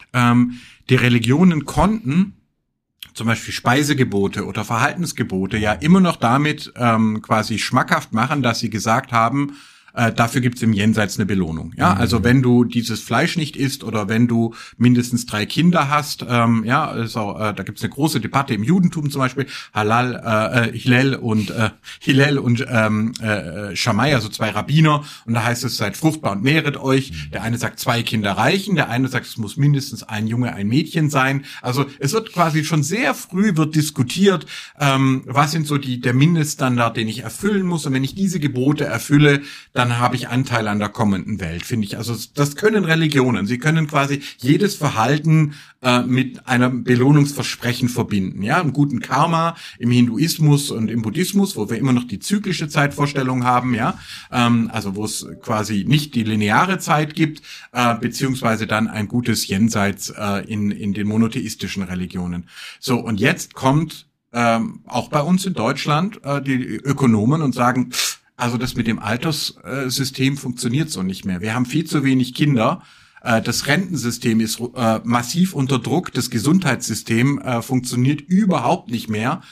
Die Religionen konnten zum Beispiel Speisegebote oder Verhaltensgebote ja immer noch damit quasi schmackhaft machen, dass sie gesagt haben, dafür gibt's im Jenseits eine Belohnung. Ja, also wenn du dieses Fleisch nicht isst oder wenn du mindestens 3 Kinder hast, da gibt's eine große Debatte im Judentum zum Beispiel, Hillel und Shammai, also 2 Rabbiner, und da heißt es, seid fruchtbar und mehret euch. Der eine sagt, 2 Kinder reichen, der eine sagt, es muss mindestens ein Junge, ein Mädchen sein. Also es wird quasi schon sehr früh diskutiert, was sind so der Mindeststandard, den ich erfüllen muss, und wenn ich diese Gebote erfülle, dann habe ich Anteil an der kommenden Welt, finde ich. Also das können Religionen. Sie können quasi jedes Verhalten mit einem Belohnungsversprechen verbinden. Ja, einen guten Karma im Hinduismus und im Buddhismus, wo wir immer noch die zyklische Zeitvorstellung haben, ja, also wo es quasi nicht die lineare Zeit gibt, beziehungsweise dann ein gutes Jenseits in den monotheistischen Religionen. So, und jetzt kommt auch bei uns in Deutschland die Ökonomen und sagen, also das mit dem Alterssystem funktioniert so nicht mehr. Wir haben viel zu wenig Kinder. Das Rentensystem ist massiv unter Druck. Das Gesundheitssystem funktioniert überhaupt nicht mehr.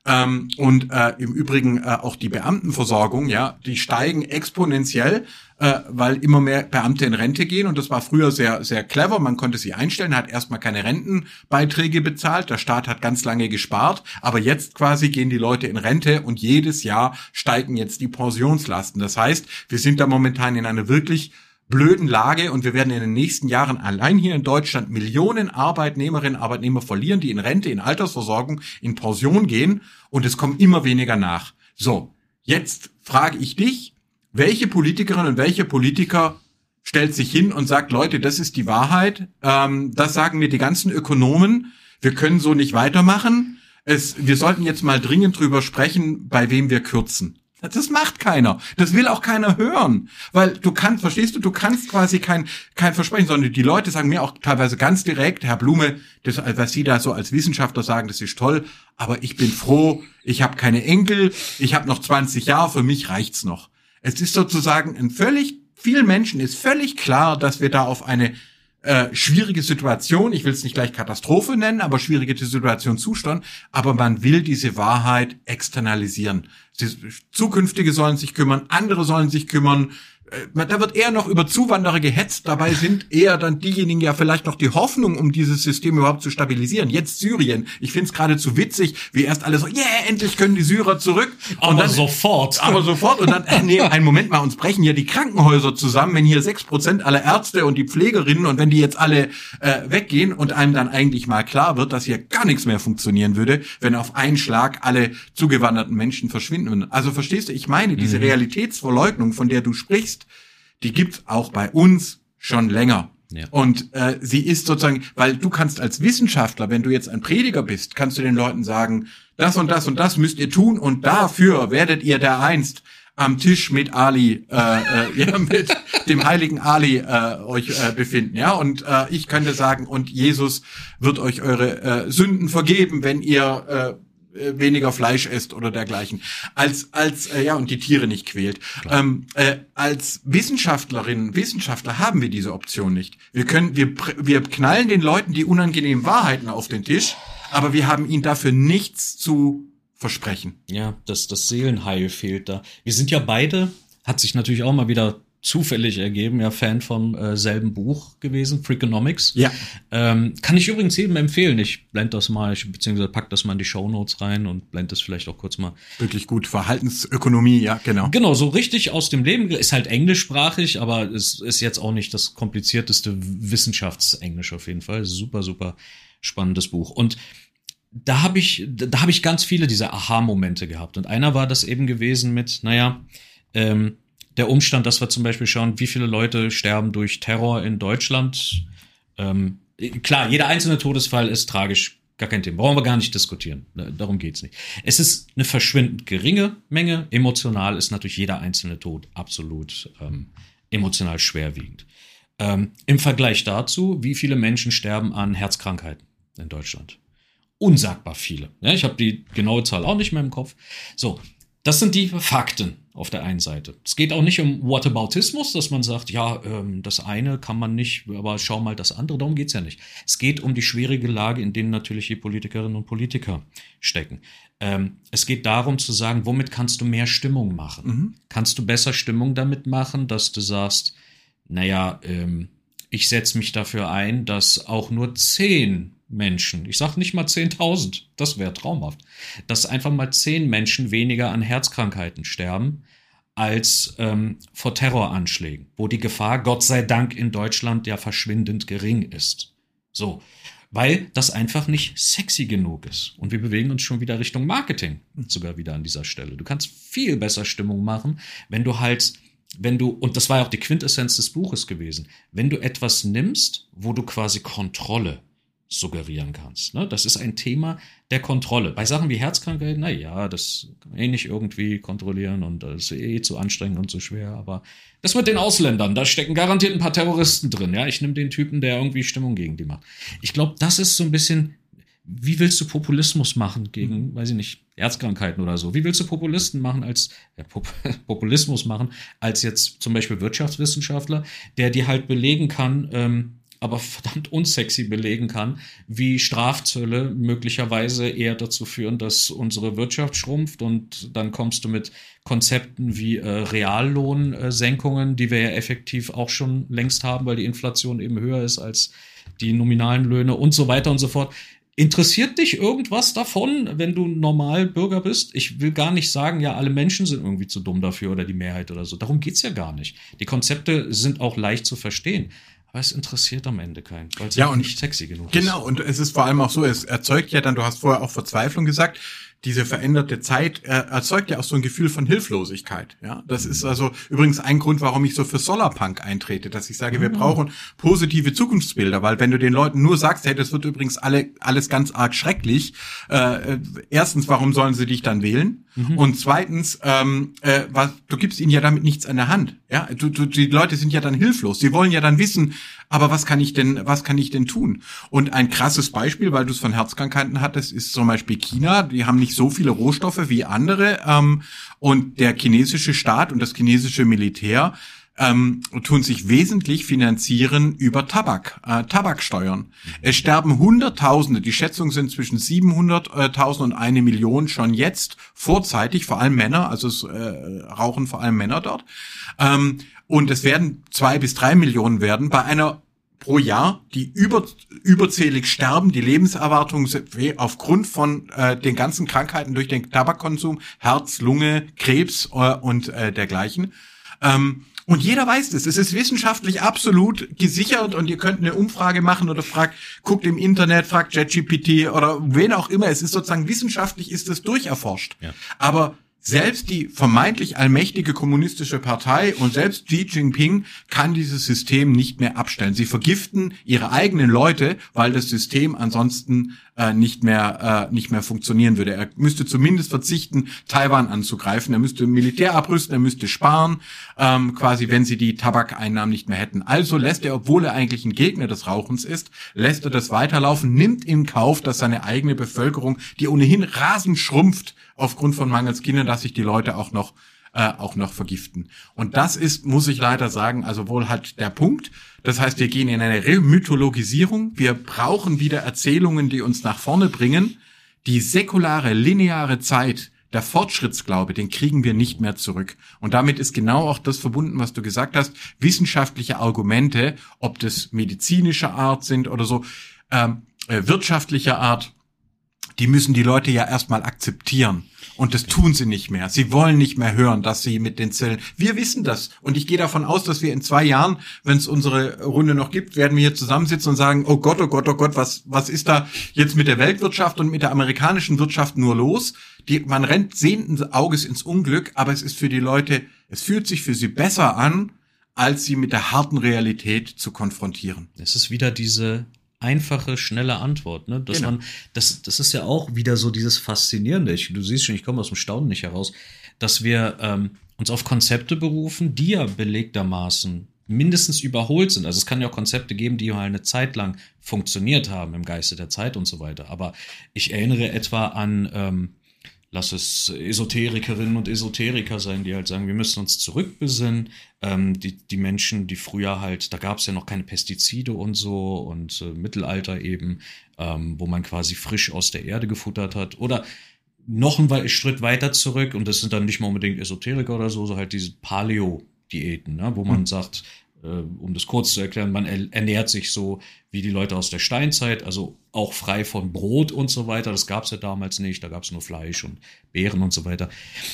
Und im Übrigen auch die Beamtenversorgung, ja, die steigen exponentiell, weil immer mehr Beamte in Rente gehen. Und das war früher sehr, sehr clever. Man konnte sie einstellen, hat erstmal keine Rentenbeiträge bezahlt. Der Staat hat ganz lange gespart. Aber jetzt quasi gehen die Leute in Rente und jedes Jahr steigen jetzt die Pensionslasten. Das heißt, wir sind da momentan in einer wirklich blöden Lage und wir werden in den nächsten Jahren allein hier in Deutschland Millionen Arbeitnehmerinnen und Arbeitnehmer verlieren, die in Rente, in Altersversorgung, in Pension gehen und es kommen immer weniger nach. So, jetzt frage ich dich, welche Politikerin und welche Politiker stellt sich hin und sagt, Leute, das ist die Wahrheit, das sagen mir die ganzen Ökonomen, wir können so nicht weitermachen, wir sollten jetzt mal dringend drüber sprechen, bei wem wir kürzen. Das macht keiner. Das will auch keiner hören. Weil du kannst quasi kein Versprechen, sondern die Leute sagen mir auch teilweise ganz direkt, Herr Blume, das, was Sie da so als Wissenschaftler sagen, das ist toll, aber ich bin froh, ich habe keine Enkel, ich habe noch 20 Jahre, für mich reicht's noch. Es ist sozusagen vielen Menschen ist völlig klar, dass wir da auf eine schwierige Situation, ich will es nicht gleich Katastrophe nennen, aber schwierige Situation zusteuern, aber man will diese Wahrheit externalisieren. Zukünftige sollen sich kümmern, andere sollen sich kümmern. Da wird eher noch über Zuwanderer gehetzt. Dabei sind eher dann diejenigen ja vielleicht noch die Hoffnung, um dieses System überhaupt zu stabilisieren. Jetzt Syrien. Ich finde es geradezu witzig, wie erst alle so, endlich können die Syrer zurück. Aber dann sofort. Und dann, einen Moment mal, uns brechen ja die Krankenhäuser zusammen, wenn hier 6% aller Ärzte und die Pflegerinnen und wenn die jetzt alle weggehen und einem dann eigentlich mal klar wird, dass hier gar nichts mehr funktionieren würde, wenn auf einen Schlag alle zugewanderten Menschen verschwinden würden. Also verstehst du, ich meine, diese Realitätsverleugnung, von der du sprichst, die gibt's auch bei uns schon länger. Ja. Und sie ist sozusagen, weil du kannst als Wissenschaftler, wenn du jetzt ein Prediger bist, kannst du den Leuten sagen, das und das und das müsst ihr tun und dafür werdet ihr dereinst am Tisch mit Ali, mit dem heiligen Ali euch befinden. Ja, und ich könnte sagen, und Jesus wird euch eure Sünden vergeben, wenn ihr weniger Fleisch esst oder dergleichen, und die Tiere nicht quält. Als Wissenschaftler haben wir diese Option nicht. Wir knallen den Leuten die unangenehmen Wahrheiten auf den Tisch, aber wir haben ihnen dafür nichts zu versprechen. Ja, das Seelenheil fehlt da. Wir sind ja beide, hat sich natürlich auch mal wieder zufällig ergeben, ja, Fan vom selben Buch gewesen, Freakonomics. Ja. Kann ich übrigens jedem empfehlen. Ich blende das mal, beziehungsweise pack das mal in die Shownotes rein und blende das vielleicht auch kurz mal. Wirklich gut, Verhaltensökonomie, ja, genau. Genau, so richtig aus dem Leben, ist halt englischsprachig, aber es ist jetzt auch nicht das komplizierteste Wissenschaftsenglisch auf jeden Fall. Super, super spannendes Buch. Und da habe ich ganz viele dieser Aha-Momente gehabt. Und einer war das eben gewesen mit, der Umstand, dass wir zum Beispiel schauen, wie viele Leute sterben durch Terror in Deutschland. Klar, jeder einzelne Todesfall ist tragisch, gar kein Thema. Brauchen wir gar nicht diskutieren. Darum geht's nicht. Es ist eine verschwindend geringe Menge. Emotional ist natürlich jeder einzelne Tod absolut emotional schwerwiegend. Im Vergleich dazu, wie viele Menschen sterben an Herzkrankheiten in Deutschland? Unsagbar viele. Ja, ich habe die genaue Zahl auch nicht mehr im Kopf. So, das sind die Fakten auf der einen Seite. Es geht auch nicht um Whataboutismus, dass man sagt, ja, das eine kann man nicht, aber schau mal das andere. Darum geht's ja nicht. Es geht um die schwierige Lage, in denen natürlich die Politikerinnen und Politiker stecken. Es geht darum zu sagen, womit kannst du mehr Stimmung machen? Mhm. Kannst du besser Stimmung damit machen, dass du sagst, ich setze mich dafür ein, dass auch nur 10 Menschen, ich sag nicht mal 10.000, das wäre traumhaft, dass einfach mal 10 Menschen weniger an Herzkrankheiten sterben als vor Terroranschlägen, wo die Gefahr, Gott sei Dank, in Deutschland ja verschwindend gering ist. So, weil das einfach nicht sexy genug ist. Und wir bewegen uns schon wieder Richtung Marketing, sogar wieder an dieser Stelle. Du kannst viel besser Stimmung machen, wenn du halt und das war ja auch die Quintessenz des Buches gewesen, wenn du etwas nimmst, wo du quasi Kontrolle suggerieren kannst. Ne? Das ist ein Thema der Kontrolle. Bei Sachen wie Herzkrankheit, das kann man nicht irgendwie kontrollieren und das ist zu anstrengend und zu schwer, aber das mit den Ausländern, da stecken garantiert ein paar Terroristen drin. Ja, ich nehme den Typen, der irgendwie Stimmung gegen die macht. Ich glaube, das ist so ein bisschen, wie willst du Populismus machen gegen, weiß ich nicht, Herzkrankheiten oder so? Wie willst du Populismus machen als jetzt zum Beispiel Wirtschaftswissenschaftler, der dir halt belegen kann, aber verdammt unsexy belegen kann, wie Strafzölle möglicherweise eher dazu führen, dass unsere Wirtschaft schrumpft, und dann kommst du mit Konzepten wie Reallohnsenkungen, die wir ja effektiv auch schon längst haben, weil die Inflation eben höher ist als die nominalen Löhne und so weiter und so fort. Interessiert dich irgendwas davon, wenn du normal Bürger bist? Ich will gar nicht sagen, ja, alle Menschen sind irgendwie zu dumm dafür oder die Mehrheit oder so. Darum geht's ja gar nicht. Die Konzepte sind auch leicht zu verstehen. Aber es interessiert am Ende keinen, weil es nicht sexy genug ist. Genau, und es ist vor allem auch so, es erzeugt ja dann, du hast vorher auch Verzweiflung gesagt, diese veränderte Zeit erzeugt ja auch so ein Gefühl von Hilflosigkeit. Ja, das ist also übrigens ein Grund, warum ich so für Solarpunk eintrete, dass ich sage, wir brauchen positive Zukunftsbilder, weil wenn du den Leuten nur sagst, hey, das wird übrigens alles ganz arg schrecklich, erstens, warum sollen sie dich dann wählen? Und zweitens, du gibst ihnen ja damit nichts an der Hand. Ja, die Leute sind ja dann hilflos. Sie wollen ja dann wissen, aber was kann ich denn tun? Und ein krasses Beispiel, weil du es von Herzkrankheiten hattest, ist zum Beispiel China. Die haben nicht so viele Rohstoffe wie andere, und der chinesische Staat und das chinesische Militär tun sich wesentlich finanzieren über Tabaksteuern. Es sterben Hunderttausende, die Schätzungen sind zwischen 700.000 und 1 Million schon jetzt vorzeitig, vor allem Männer, also es rauchen vor allem Männer dort. Und es werden 2 bis 3 Millionen werden bei einer pro Jahr, die überzählig sterben, die Lebenserwartung aufgrund von den ganzen Krankheiten durch den Tabakkonsum, Herz, Lunge, Krebs und dergleichen. Und jeder weiß das. Es ist wissenschaftlich absolut gesichert, und ihr könnt eine Umfrage machen oder guckt im Internet, fragt ChatGPT oder wen auch immer. Es ist sozusagen wissenschaftlich, ist es durcherforscht. Ja. Aber selbst die vermeintlich allmächtige kommunistische Partei und selbst Xi Jinping kann dieses System nicht mehr abstellen. Sie vergiften ihre eigenen Leute, weil das System ansonsten nicht mehr funktionieren würde. Er müsste zumindest verzichten, Taiwan anzugreifen. Er müsste Militär abrüsten, er müsste sparen, quasi, wenn sie die Tabakeinnahmen nicht mehr hätten. Also lässt er, obwohl er eigentlich ein Gegner des Rauchens ist, lässt er das weiterlaufen, nimmt in Kauf, dass seine eigene Bevölkerung, die ohnehin rasend schrumpft aufgrund von mangels Kindern, dass sich die Leute auch noch vergiften. Und das ist, muss ich leider sagen, also wohl halt der Punkt. Das heißt, wir gehen in eine Remythologisierung. Wir brauchen wieder Erzählungen, die uns nach vorne bringen. Die säkulare, lineare Zeit, der Fortschrittsglaube, den kriegen wir nicht mehr zurück. Und damit ist genau auch das verbunden, was du gesagt hast. Wissenschaftliche Argumente, ob das medizinischer Art sind oder so, wirtschaftlicher Art, die müssen die Leute ja erstmal akzeptieren. Und das tun sie nicht mehr. Sie wollen nicht mehr hören, dass sie mit den Zellen... Wir wissen das. Und ich gehe davon aus, dass wir in 2 Jahren, wenn es unsere Runde noch gibt, werden wir hier zusammensitzen und sagen, oh Gott, was ist da jetzt mit der Weltwirtschaft und mit der amerikanischen Wirtschaft nur los? Man rennt sehenden Auges ins Unglück, aber es ist für die Leute, es fühlt sich für sie besser an, als sie mit der harten Realität zu konfrontieren. Es ist wieder diese einfache, schnelle Antwort, ne? Dass genau. Das ist ja auch wieder so dieses Faszinierende. Du siehst schon, ich komme aus dem Staunen nicht heraus, dass wir uns auf Konzepte berufen, die ja belegtermaßen mindestens überholt sind. Also es kann ja auch Konzepte geben, die mal eine Zeit lang funktioniert haben im Geiste der Zeit und so weiter. Aber ich erinnere etwa an lass es Esoterikerinnen und Esoteriker sein, die halt sagen, wir müssen uns zurückbesinnen. Die Menschen, die früher halt, da gab es ja noch keine Pestizide und so und Mittelalter eben, wo man quasi frisch aus der Erde gefuttert hat. Oder noch einen Schritt weiter zurück, und das sind dann nicht mal unbedingt Esoteriker oder so halt diese Paleo-Diäten, ne, wo man sagt, um das kurz zu erklären, man ernährt sich so wie die Leute aus der Steinzeit, also auch frei von Brot und so weiter. Das gab es ja damals nicht, da gab es nur Fleisch und Beeren und so weiter.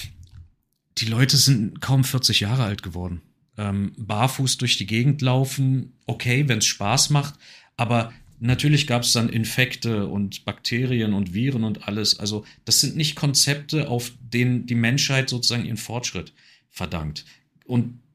Die Leute sind kaum 40 Jahre alt geworden. Barfuß durch die Gegend laufen, okay, wenn es Spaß macht, aber natürlich gab es dann Infekte und Bakterien und Viren und alles. Also das sind nicht Konzepte, auf denen die Menschheit sozusagen ihren Fortschritt verdankt. Und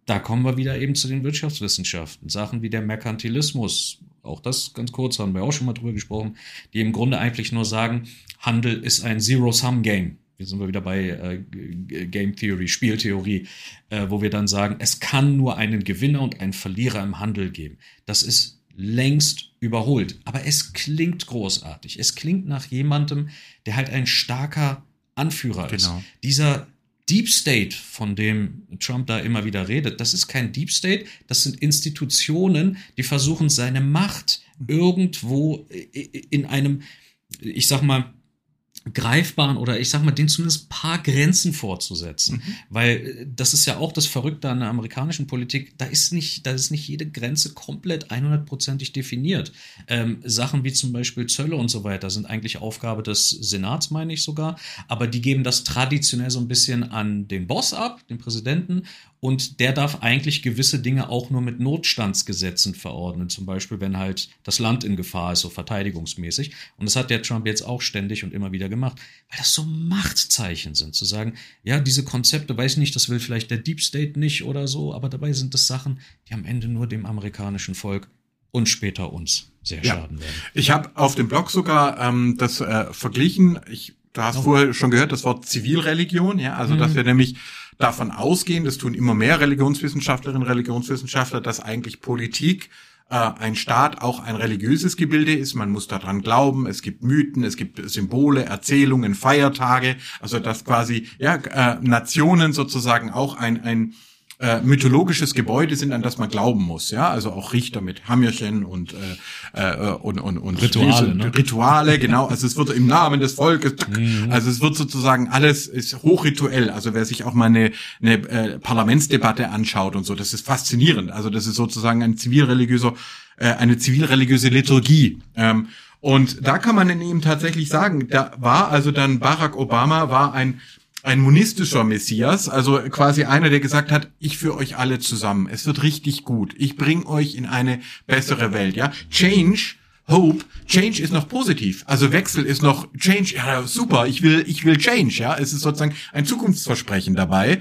da kommen wir wieder eben zu den Wirtschaftswissenschaften. Sachen wie der Merkantilismus, auch das ganz kurz, haben wir auch schon mal drüber gesprochen, die im Grunde eigentlich nur sagen, Handel ist ein Zero-Sum-Game. Hier sind wir wieder bei Game Theory, Spieltheorie, wo wir dann sagen, es kann nur einen Gewinner und einen Verlierer im Handel geben. Das ist längst überholt. Aber es klingt großartig. Es klingt nach jemandem, der halt ein starker Anführer ist. Dieser Deep State, von dem Trump da immer wieder redet, das ist kein Deep State, das sind Institutionen, die versuchen, seine Macht irgendwo in einem, ich sag mal, greifbaren oder ich sag mal, denen zumindest ein paar Grenzen vorzusetzen. Weil das ist ja auch das Verrückte an der amerikanischen Politik, da ist nicht jede Grenze komplett 100%ig definiert. Sachen wie zum Beispiel Zölle und so weiter sind eigentlich Aufgabe des Senats, meine ich sogar, aber die geben das traditionell so ein bisschen an den Boss ab, den Präsidenten, und der darf eigentlich gewisse Dinge auch nur mit Notstandsgesetzen verordnen, zum Beispiel, wenn halt das Land in Gefahr ist, so verteidigungsmäßig. Und das hat der Trump jetzt auch ständig und immer wieder gemacht, weil das so Machtzeichen sind, zu sagen, ja, diese Konzepte, weiß ich nicht, das will vielleicht der Deep State nicht oder so, aber dabei sind das Sachen, die am Ende nur dem amerikanischen Volk und später uns sehr schaden werden. Ich habe auf dem Blog sogar das verglichen. Du hast vorher schon gehört, das Wort Zivilreligion, ja, also dass wir nämlich davon ausgehen, das tun immer mehr Religionswissenschaftlerinnen und Religionswissenschaftler, dass eigentlich Politik ein Staat auch ein religiöses Gebilde ist. Man muss daran glauben. Es gibt Mythen, es gibt Symbole, Erzählungen, Feiertage. Also dass quasi Nationen sozusagen auch ein mythologisches Gebäude sind, an das man glauben muss, ja, also auch Richter mit Hammerchen und Rituale, ne? Rituale, genau, also es wird im Namen des Volkes, also es wird sozusagen alles ist hochrituell, also wer sich auch mal eine Parlamentsdebatte anschaut und so, das ist faszinierend, also das ist sozusagen eine zivilreligiöse Liturgie. Und da kann man dann eben tatsächlich sagen, da war also dann Barack Obama war ein monistischer Messias, also quasi einer, der gesagt hat, ich führe euch alle zusammen, es wird richtig gut, ich bringe euch in eine bessere Welt, ja. Change ist noch positiv, also Wechsel ist noch Change, ja super, ich will Change, ja, es ist sozusagen ein Zukunftsversprechen dabei,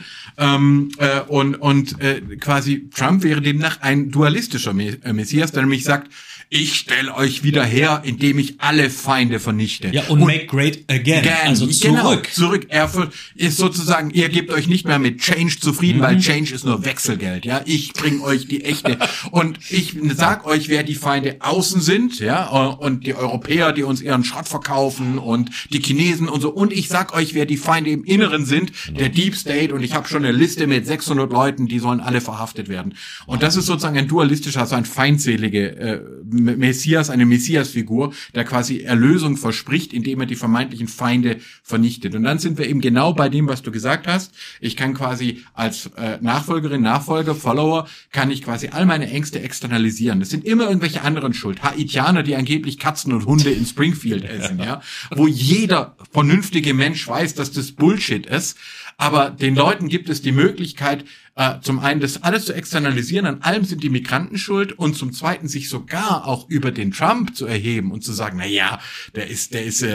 quasi Trump wäre demnach ein dualistischer Messias, der nämlich sagt, ich stelle euch wieder her, indem ich alle Feinde vernichte. Ja, und make great again. Also zurück. Genau, zurück. Er ist sozusagen, ihr gebt euch nicht mehr mit Change zufrieden, weil Change ist nur Wechselgeld, ja. Ich bringe euch die echte. Und ich sag euch, wer die Feinde außen sind, ja, und die Europäer, die uns ihren Schrott verkaufen und die Chinesen und so. Und ich sag euch, wer die Feinde im Inneren sind, der Deep State. Und ich habe schon eine Liste mit 600 Leuten, die sollen alle verhaftet werden. Und das ist sozusagen ein dualistischer, also ein feindselige Messias, eine Messiasfigur, der quasi Erlösung verspricht, indem er die vermeintlichen Feinde vernichtet. Und dann sind wir eben genau bei dem, was du gesagt hast. Ich kann quasi als Nachfolgerin, Nachfolger, Follower, kann ich quasi all meine Ängste externalisieren. Das sind immer irgendwelche anderen schuld. Haitianer, die angeblich Katzen und Hunde in Springfield essen, ja, wo jeder vernünftige Mensch weiß, dass das Bullshit ist. Aber den Leuten gibt es die Möglichkeit, zum einen das alles zu externalisieren, an allem sind die Migranten schuld, und zum zweiten sich sogar auch über den Trump zu erheben und zu sagen, na ja, der ist,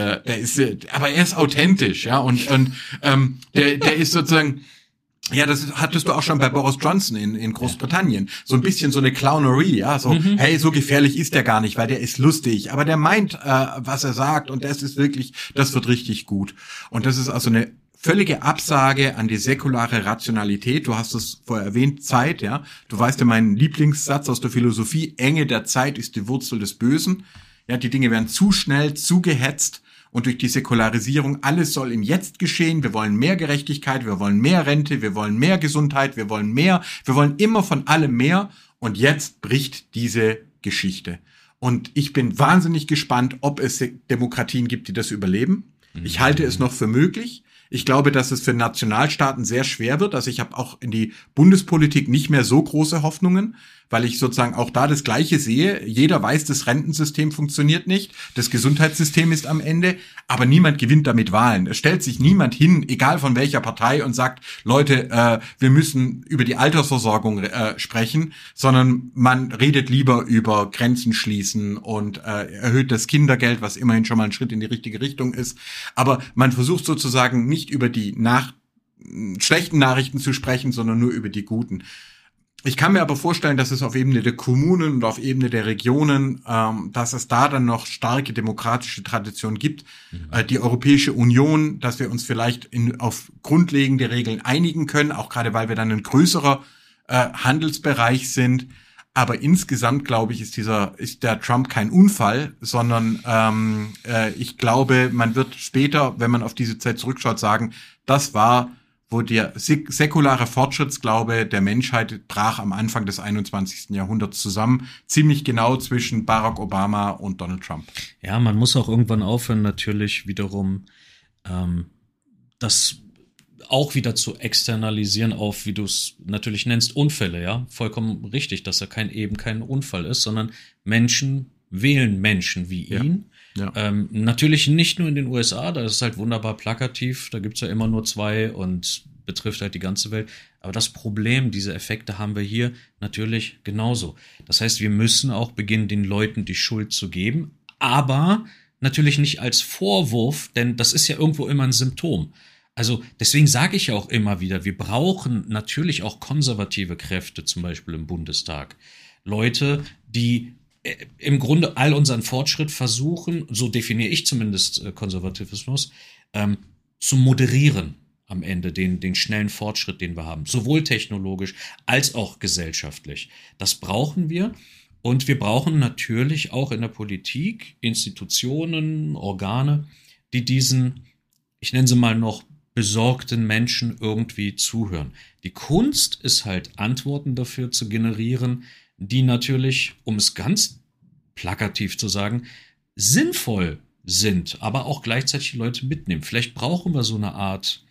aber er ist authentisch, ja, und der ist sozusagen, ja, das hattest du auch schon bei Boris Johnson in Großbritannien. So ein bisschen so eine Clownerie, ja, so, hey, so gefährlich ist der gar nicht, weil der ist lustig, aber der meint, was er sagt, und das wird richtig gut. Und das ist also eine völlige Absage an die säkulare Rationalität. Du hast es vorher erwähnt, Zeit, ja. Du weißt ja meinen Lieblingssatz aus der Philosophie, Enge der Zeit ist die Wurzel des Bösen. Ja, die Dinge werden zu schnell, zu gehetzt, und durch die Säkularisierung, alles soll im Jetzt geschehen. Wir wollen mehr Gerechtigkeit, wir wollen mehr Rente, wir wollen mehr Gesundheit, wir wollen immer von allem mehr, und jetzt bricht diese Geschichte. Und ich bin wahnsinnig gespannt, ob es Demokratien gibt, die das überleben. Ich halte es noch für möglich. Ich glaube, dass es für Nationalstaaten sehr schwer wird. Also ich habe auch in die Bundespolitik nicht mehr so große Hoffnungen, weil ich sozusagen auch da das Gleiche sehe. Jeder weiß, das Rentensystem funktioniert nicht, das Gesundheitssystem ist am Ende, aber niemand gewinnt damit Wahlen. Es stellt sich niemand hin, egal von welcher Partei, und sagt, Leute, wir müssen über die Altersversorgung sprechen, sondern man redet lieber über Grenzen schließen und erhöht das Kindergeld, was immerhin schon mal ein Schritt in die richtige Richtung ist. Aber man versucht sozusagen nicht über die schlechten Nachrichten zu sprechen, sondern nur über die guten. Ich kann mir aber vorstellen, dass es auf Ebene der Kommunen und auf Ebene der Regionen, dass es da dann noch starke demokratische Traditionen gibt. Die Europäische Union, dass wir uns vielleicht auf grundlegende Regeln einigen können, auch gerade weil wir dann ein größerer Handelsbereich sind. Aber insgesamt, glaube ich, ist der Trump kein Unfall, sondern ich glaube, man wird später, wenn man auf diese Zeit zurückschaut, sagen, das war, wo der säkulare Fortschrittsglaube der Menschheit brach am Anfang des 21. Jahrhunderts zusammen, ziemlich genau zwischen Barack Obama und Donald Trump. Ja, man muss auch irgendwann aufhören, natürlich wiederum das auch wieder zu externalisieren auf, wie du es natürlich nennst, Unfälle, ja. Vollkommen richtig, dass er kein Unfall ist, sondern Menschen wählen Menschen wie ihn. Ja. Natürlich nicht nur in den USA, da ist es halt wunderbar plakativ, da gibt's ja immer nur 2 und betrifft halt die ganze Welt. Aber das Problem, diese Effekte haben wir hier natürlich genauso. Das heißt, wir müssen auch beginnen, den Leuten die Schuld zu geben, aber natürlich nicht als Vorwurf, denn das ist ja irgendwo immer ein Symptom. Also deswegen sage ich ja auch immer wieder, wir brauchen natürlich auch konservative Kräfte, zum Beispiel im Bundestag. Leute, die im Grunde all unseren Fortschritt versuchen, so definiere ich zumindest Konservatismus, zu moderieren am Ende, den schnellen Fortschritt, den wir haben. Sowohl technologisch als auch gesellschaftlich. Das brauchen wir. Und wir brauchen natürlich auch in der Politik Institutionen, Organe, die diesen, ich nenne sie mal noch, besorgten Menschen irgendwie zuhören. Die Kunst ist halt, Antworten dafür zu generieren, die natürlich, um es ganz plakativ zu sagen, sinnvoll sind, aber auch gleichzeitig die Leute mitnehmen. Vielleicht brauchen wir so eine Art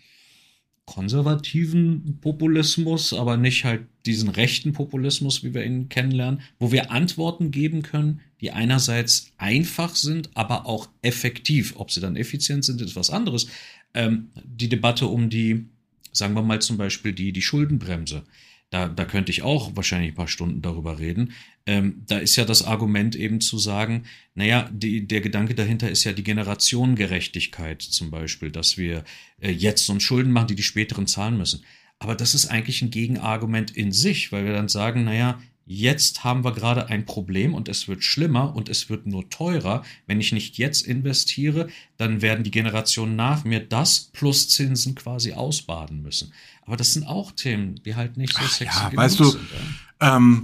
konservativen Populismus, aber nicht halt diesen rechten Populismus, wie wir ihn kennenlernen, wo wir Antworten geben können, die einerseits einfach sind, aber auch effektiv. Ob sie dann effizient sind, ist was anderes. Die Debatte um die, sagen wir mal zum Beispiel die Schuldenbremse, da könnte ich auch wahrscheinlich ein paar Stunden darüber reden. Da ist ja das Argument eben zu sagen, naja, der Gedanke dahinter ist ja die Generationengerechtigkeit zum Beispiel, dass wir jetzt uns Schulden machen, die späteren zahlen müssen. Aber das ist eigentlich ein Gegenargument in sich, weil wir dann sagen, naja, jetzt haben wir gerade ein Problem und es wird schlimmer und es wird nur teurer. Wenn ich nicht jetzt investiere, dann werden die Generationen nach mir das plus Zinsen quasi ausbaden müssen. Aber das sind auch Themen, die halt nicht so sexy genug weißt du, sind. Ja.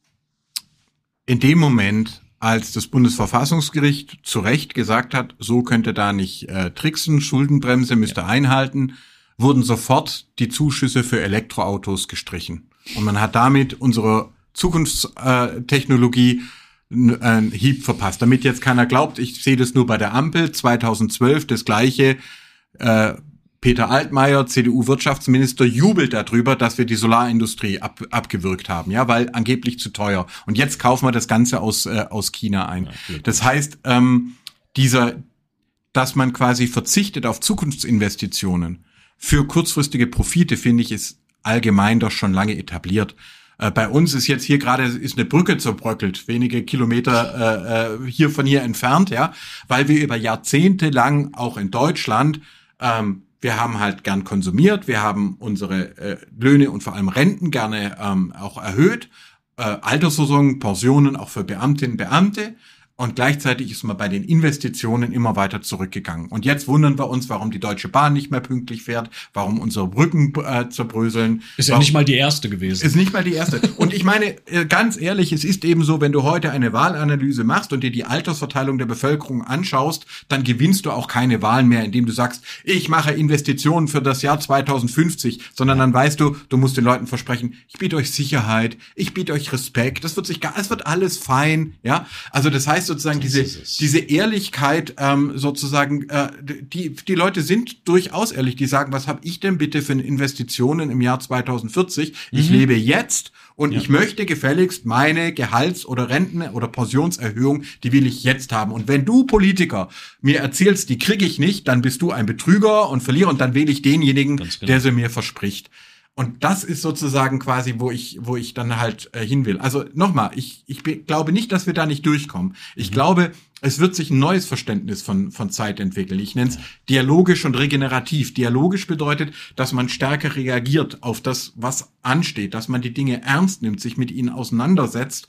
In dem Moment, als das Bundesverfassungsgericht zu Recht gesagt hat, so könnte da nicht tricksen, Schuldenbremse müsste einhalten, wurden sofort die Zuschüsse für Elektroautos gestrichen. Und man hat damit unsere Zukunftstechnologie einen Hieb verpasst. Damit jetzt keiner glaubt, ich sehe das nur bei der Ampel, 2012 das Gleiche, Peter Altmaier, CDU-Wirtschaftsminister, jubelt darüber, dass wir die Solarindustrie abgewürgt haben, ja, weil angeblich zu teuer. Und jetzt kaufen wir das Ganze aus China ein. Ja, das heißt, dass man quasi verzichtet auf Zukunftsinvestitionen für kurzfristige Profite, finde ich, ist allgemein doch schon lange etabliert. Bei uns ist jetzt hier gerade ist eine Brücke zerbröckelt, wenige Kilometer hier entfernt, ja, weil wir über Jahrzehnte lang auch in Deutschland wir haben halt gern konsumiert, wir haben unsere Löhne und vor allem Renten gerne auch erhöht, Altersversorgung, Pensionen auch für Beamtinnen und Beamte. Und gleichzeitig ist man bei den Investitionen immer weiter zurückgegangen. Und jetzt wundern wir uns, warum die Deutsche Bahn nicht mehr pünktlich fährt, warum unsere Brücken zerbröseln. Ist ja nicht mal die erste gewesen. Ist nicht mal die erste. Und ich meine, ganz ehrlich, es ist eben so, wenn du heute eine Wahlanalyse machst und dir die Altersverteilung der Bevölkerung anschaust, dann gewinnst du auch keine Wahlen mehr, indem du sagst, ich mache Investitionen für das Jahr 2050, sondern dann weißt du, du musst den Leuten versprechen, ich biete euch Sicherheit, ich biete euch Respekt, es wird alles fein, ja. Also das heißt sozusagen diese Ehrlichkeit, sozusagen, die Leute sind durchaus ehrlich, die sagen, was habe ich denn bitte für Investitionen im Jahr 2040? Ich lebe jetzt und ich möchte gefälligst meine Gehalts- oder Renten- oder Pensionserhöhung, die will ich jetzt haben. Und wenn du Politiker mir erzählst, die kriege ich nicht, dann bist du ein Betrüger und Verlierer und dann wähle ich denjenigen, der sie mir verspricht. Und das ist sozusagen quasi, wo ich dann halt hin will. Also nochmal, ich glaube nicht, dass wir da nicht durchkommen. Ich glaube, es wird sich ein neues Verständnis von Zeit entwickeln. Ich nenne es dialogisch und regenerativ. Dialogisch bedeutet, dass man stärker reagiert auf das, was ansteht, dass man die Dinge ernst nimmt, sich mit ihnen auseinandersetzt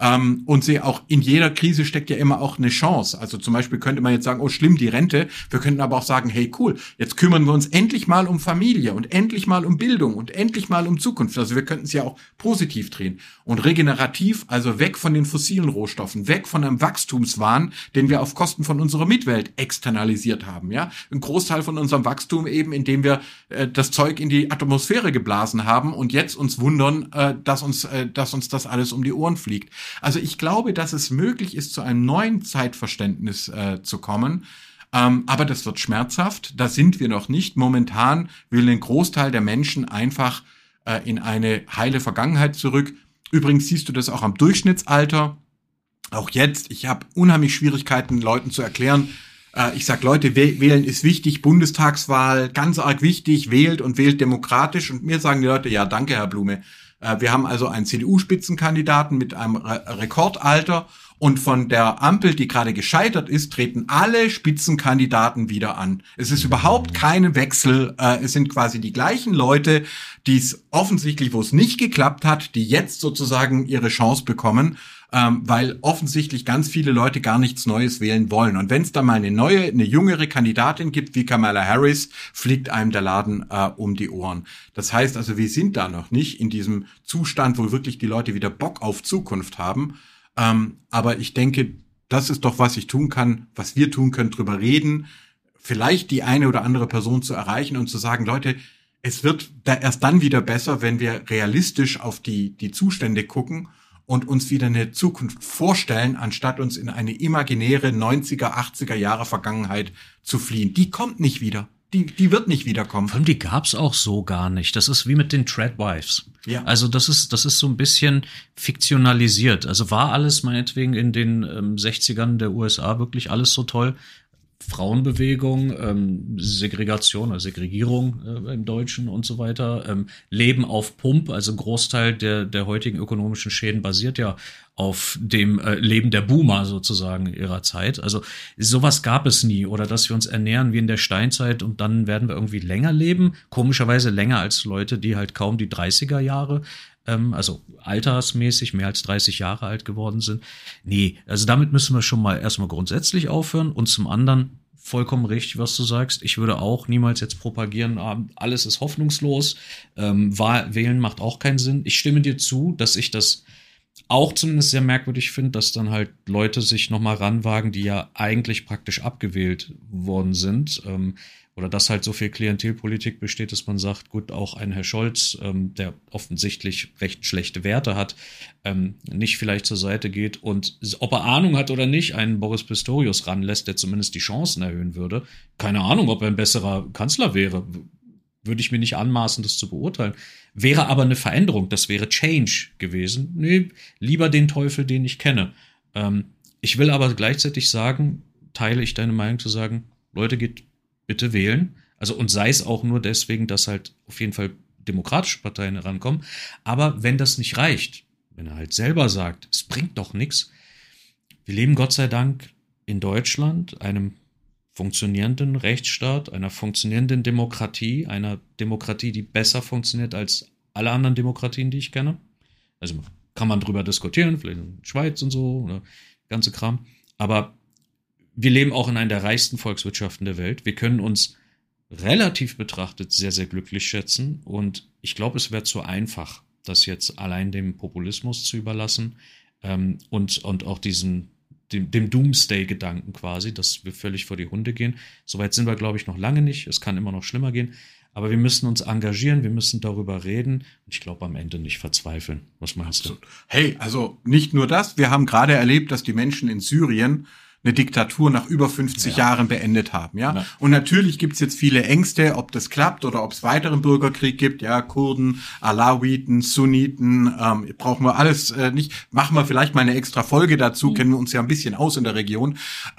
und sie auch in jeder Krise steckt ja immer auch eine Chance. Also zum Beispiel könnte man jetzt sagen, oh schlimm, die Rente. Wir könnten aber auch sagen, hey cool, jetzt kümmern wir uns endlich mal um Familie und endlich mal um Bildung und endlich mal um Zukunft. Also wir könnten es ja auch positiv drehen. Und regenerativ, also weg von den fossilen Rohstoffen, weg von einem Wachstumswahn, den wir auf Kosten von unserer Mitwelt externalisiert haben. Ja, ein Großteil von unserem Wachstum eben, indem wir das Zeug in die Atmosphäre geblasen haben und jetzt uns wundern, dass uns das alles um die Ohren fliegt. Also ich glaube, dass es möglich ist, zu einem neuen Zeitverständnis zu kommen. Aber das wird schmerzhaft. Da sind wir noch nicht. Momentan will ein Großteil der Menschen einfach in eine heile Vergangenheit zurück. Übrigens siehst du das auch am Durchschnittsalter. Auch jetzt, ich habe unheimlich Schwierigkeiten, Leuten zu erklären. Ich sag, Leute, wählen ist wichtig, Bundestagswahl, ganz arg wichtig, wählt und wählt demokratisch. Und mir sagen die Leute, ja, danke, Herr Blume. Wir haben also einen CDU-Spitzenkandidaten mit einem Rekordalter. Und von der Ampel, die gerade gescheitert ist, treten alle Spitzenkandidaten wieder an. Es ist überhaupt kein Wechsel. Es sind quasi die gleichen Leute, die es offensichtlich, wo es nicht geklappt hat, die jetzt sozusagen ihre Chance bekommen, weil offensichtlich ganz viele Leute gar nichts Neues wählen wollen. Und wenn es da mal eine jüngere Kandidatin gibt, wie Kamala Harris, fliegt einem der Laden um die Ohren. Das heißt also, wir sind da noch nicht in diesem Zustand, wo wirklich die Leute wieder Bock auf Zukunft haben. Aber ich denke, das ist doch, was wir tun können, drüber reden, vielleicht die eine oder andere Person zu erreichen und zu sagen, Leute, es wird da erst dann wieder besser, wenn wir realistisch auf die Zustände gucken und uns wieder eine Zukunft vorstellen, anstatt uns in eine imaginäre 90er, 80er Jahre Vergangenheit zu fliehen. Die kommt nicht wieder. Die wird nicht wiederkommen. Vor allem, die gab's auch so gar nicht. Das ist wie mit den Treadwives. Ja. Also das ist so ein bisschen fiktionalisiert. Also war alles meinetwegen in den 60ern der USA wirklich alles so toll? Frauenbewegung, Segregation oder Segregierung im Deutschen und so weiter, Leben auf Pump, also ein Großteil der heutigen ökonomischen Schäden basiert ja auf dem Leben der Boomer sozusagen ihrer Zeit. Also sowas gab es nie. Oder dass wir uns ernähren wie in der Steinzeit und dann werden wir irgendwie länger leben, komischerweise länger als Leute, die halt kaum die 30er Jahre also altersmäßig mehr als 30 Jahre alt geworden sind. Nee, also damit müssen wir schon mal erstmal grundsätzlich aufhören und zum anderen vollkommen richtig, was du sagst. Ich würde auch niemals jetzt propagieren, alles ist hoffnungslos, wählen macht auch keinen Sinn. Ich stimme dir zu, dass ich das auch zumindest sehr merkwürdig finde, dass dann halt Leute sich nochmal ranwagen, die ja eigentlich praktisch abgewählt worden sind, oder dass halt so viel Klientelpolitik besteht, dass man sagt, gut, auch ein Herr Scholz, der offensichtlich recht schlechte Werte hat, nicht vielleicht zur Seite geht und ob er Ahnung hat oder nicht, einen Boris Pistorius ranlässt, der zumindest die Chancen erhöhen würde. Keine Ahnung, ob er ein besserer Kanzler wäre. Würde ich mir nicht anmaßen, das zu beurteilen. Wäre aber eine Veränderung, das wäre Change gewesen. Nee, lieber den Teufel, den ich kenne. Ich will aber gleichzeitig sagen, teile ich deine Meinung zu sagen, Leute, geht bitte wählen. Also und sei es auch nur deswegen, dass halt auf jeden Fall demokratische Parteien herankommen. Aber wenn das nicht reicht, wenn er halt selber sagt, es bringt doch nichts. Wir leben Gott sei Dank in Deutschland, einem funktionierenden Rechtsstaat, einer funktionierenden Demokratie, einer Demokratie, die besser funktioniert als alle anderen Demokratien, die ich kenne. Also kann man drüber diskutieren, vielleicht in der Schweiz und so, oder ganze Kram. Aber wir leben auch in einer der reichsten Volkswirtschaften der Welt. Wir können uns relativ betrachtet sehr, sehr glücklich schätzen. Und ich glaube, es wäre zu einfach, das jetzt allein dem Populismus zu überlassen und auch dem Doomsday-Gedanken quasi, dass wir völlig vor die Hunde gehen. Soweit sind wir, glaube ich, noch lange nicht. Es kann immer noch schlimmer gehen. Aber wir müssen uns engagieren, wir müssen darüber reden. Und ich glaube, am Ende nicht verzweifeln. Was meinst du? Hey, also nicht nur das. Wir haben gerade erlebt, dass die Menschen in Syrien eine Diktatur nach über 50 Jahren beendet haben, ja. Und natürlich gibt's jetzt viele Ängste, ob das klappt oder ob es weiteren Bürgerkrieg gibt, ja, Kurden, Alawiten, Sunniten, brauchen wir alles nicht. Machen wir vielleicht mal eine extra Folge dazu, kennen wir uns ja ein bisschen aus in der Region.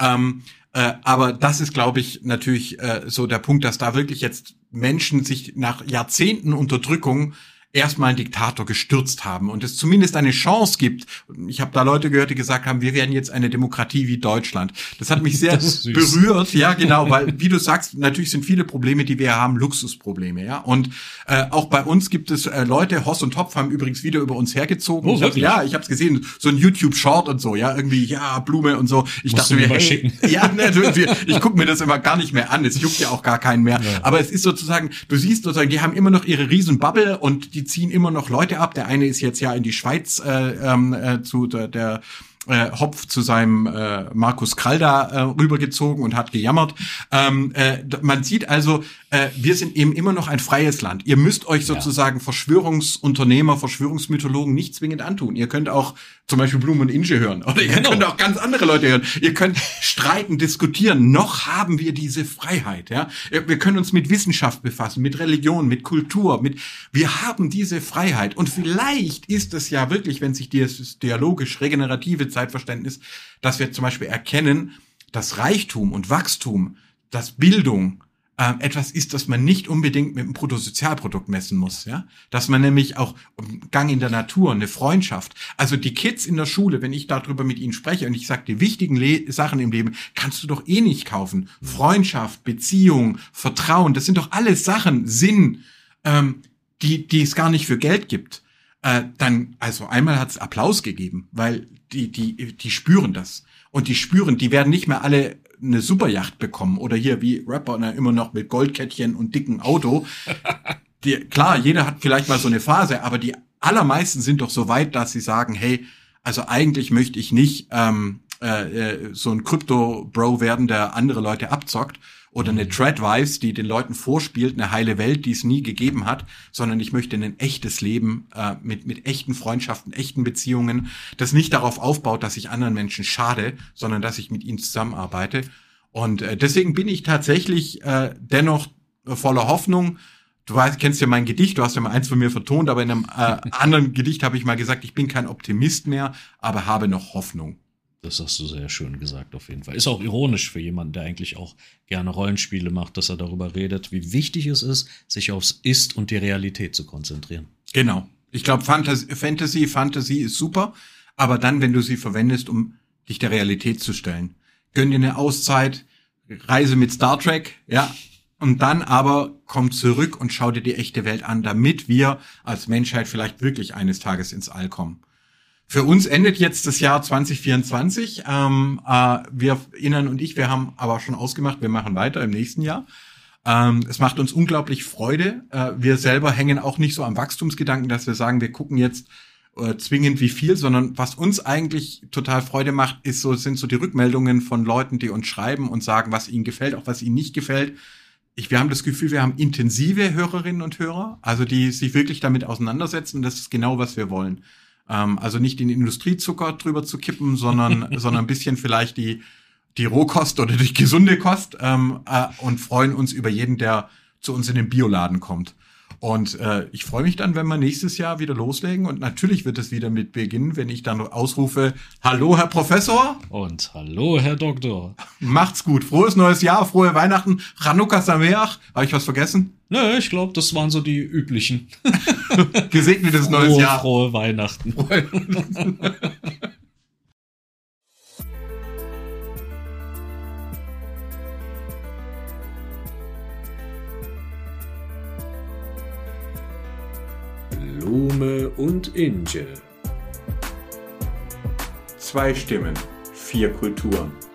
Aber das ist, glaube ich, natürlich so der Punkt, dass da wirklich jetzt Menschen sich nach Jahrzehnten Unterdrückung erstmal einen Diktator gestürzt haben und es zumindest eine Chance gibt. Ich habe da Leute gehört, die gesagt haben, wir werden jetzt eine Demokratie wie Deutschland. Das hat mich sehr berührt. Ja, genau, weil, wie du sagst, natürlich sind viele Probleme, die wir haben, Luxusprobleme. Ja, und auch bei uns gibt es Leute, Hoss und Topf haben übrigens wieder über uns hergezogen. Oh, wirklich? Ich habe es gesehen, so ein YouTube-Short und so, ja, irgendwie, ja, Blume und so. Ich Musst dachte mir, mal hey, schicken. ja, ne, ich gucke mir das immer gar nicht mehr an. Es juckt ja auch gar keinen mehr. Ja. Aber es ist sozusagen, du siehst sozusagen, die haben immer noch ihre Riesenbubble und die ziehen immer noch Leute ab. Der eine ist jetzt ja in die Schweiz zu der Hopf zu seinem Markus Krall da rübergezogen und hat gejammert. Man sieht also, wir sind eben immer noch ein freies Land. Ihr müsst euch sozusagen Verschwörungsunternehmer, Verschwörungsmythologen nicht zwingend antun. Ihr könnt auch zum Beispiel Blum und Inge hören. Oder ihr könnt auch ganz andere Leute hören. Ihr könnt streiten, diskutieren. Noch haben wir diese Freiheit. Ja, wir können uns mit Wissenschaft befassen, mit Religion, mit Kultur. Wir haben diese Freiheit. Und vielleicht ist es ja wirklich, wenn sich dieses dialogisch-regenerative Zeitverständnis, dass wir zum Beispiel erkennen, dass Reichtum und Wachstum, dass Bildung etwas ist, das man nicht unbedingt mit dem Bruttosozialprodukt messen muss, ja, dass man nämlich auch Gang in der Natur, eine Freundschaft, also die Kids in der Schule, wenn ich darüber mit ihnen spreche und ich sage, die wichtigen Sachen im Leben kannst du doch eh nicht kaufen, Freundschaft, Beziehung, Vertrauen, das sind doch alles Sachen, Sinn, die es gar nicht für Geld gibt. Dann, also einmal hat es Applaus gegeben, weil die spüren das und die werden nicht mehr alle eine Superjacht bekommen oder hier wie Rapper immer noch mit Goldkettchen und dicken Auto. Klar, jeder hat vielleicht mal so eine Phase, aber die allermeisten sind doch so weit, dass sie sagen, hey, also eigentlich möchte ich nicht so ein Krypto-Bro werden, der andere Leute abzockt oder eine Tradwives, die den Leuten vorspielt, eine heile Welt, die es nie gegeben hat, sondern ich möchte ein echtes Leben mit echten Freundschaften, echten Beziehungen, das nicht darauf aufbaut, dass ich anderen Menschen schade, sondern dass ich mit ihnen zusammenarbeite. Und deswegen bin ich tatsächlich dennoch voller Hoffnung. Du kennst ja mein Gedicht, du hast ja mal eins von mir vertont, aber in einem anderen Gedicht habe ich mal gesagt, ich bin kein Optimist mehr, aber habe noch Hoffnung. Das hast du sehr schön gesagt, auf jeden Fall. Ist auch ironisch für jemanden, der eigentlich auch gerne Rollenspiele macht, dass er darüber redet, wie wichtig es ist, sich aufs Ist und die Realität zu konzentrieren. Genau. Ich glaube, Fantasy ist super, aber dann, wenn du sie verwendest, um dich der Realität zu stellen. Gönn dir eine Auszeit, reise mit Star Trek, ja, und dann aber komm zurück und schau dir die echte Welt an, damit wir als Menschheit vielleicht wirklich eines Tages ins All kommen. Für uns endet jetzt das Jahr 2024. Wir, Inan und ich, wir haben aber schon ausgemacht, wir machen weiter im nächsten Jahr. Es macht uns unglaublich Freude. Wir selber hängen auch nicht so am Wachstumsgedanken, dass wir sagen, wir gucken jetzt zwingend wie viel, sondern was uns eigentlich total Freude macht, sind so die Rückmeldungen von Leuten, die uns schreiben und sagen, was ihnen gefällt, auch was ihnen nicht gefällt. Wir haben das Gefühl, wir haben intensive Hörerinnen und Hörer, also die sich wirklich damit auseinandersetzen. Und das ist genau, was wir wollen. Also nicht den Industriezucker drüber zu kippen, sondern ein bisschen vielleicht die Rohkost oder die gesunde Kost und freuen uns über jeden, der zu uns in den Bioladen kommt. Und ich freue mich dann, wenn wir nächstes Jahr wieder loslegen. Und natürlich wird es wieder mit beginnen, wenn ich dann ausrufe, hallo, Herr Professor. Und hallo, Herr Doktor. Macht's gut. Frohes neues Jahr, frohe Weihnachten. Chanukka Sameach. Habe ich was vergessen? Nö, ich glaube, das waren so die üblichen. Gesegnetes neues Jahr. Frohe Weihnachten. Blume und Inge. 2 Stimmen, 4 Kulturen.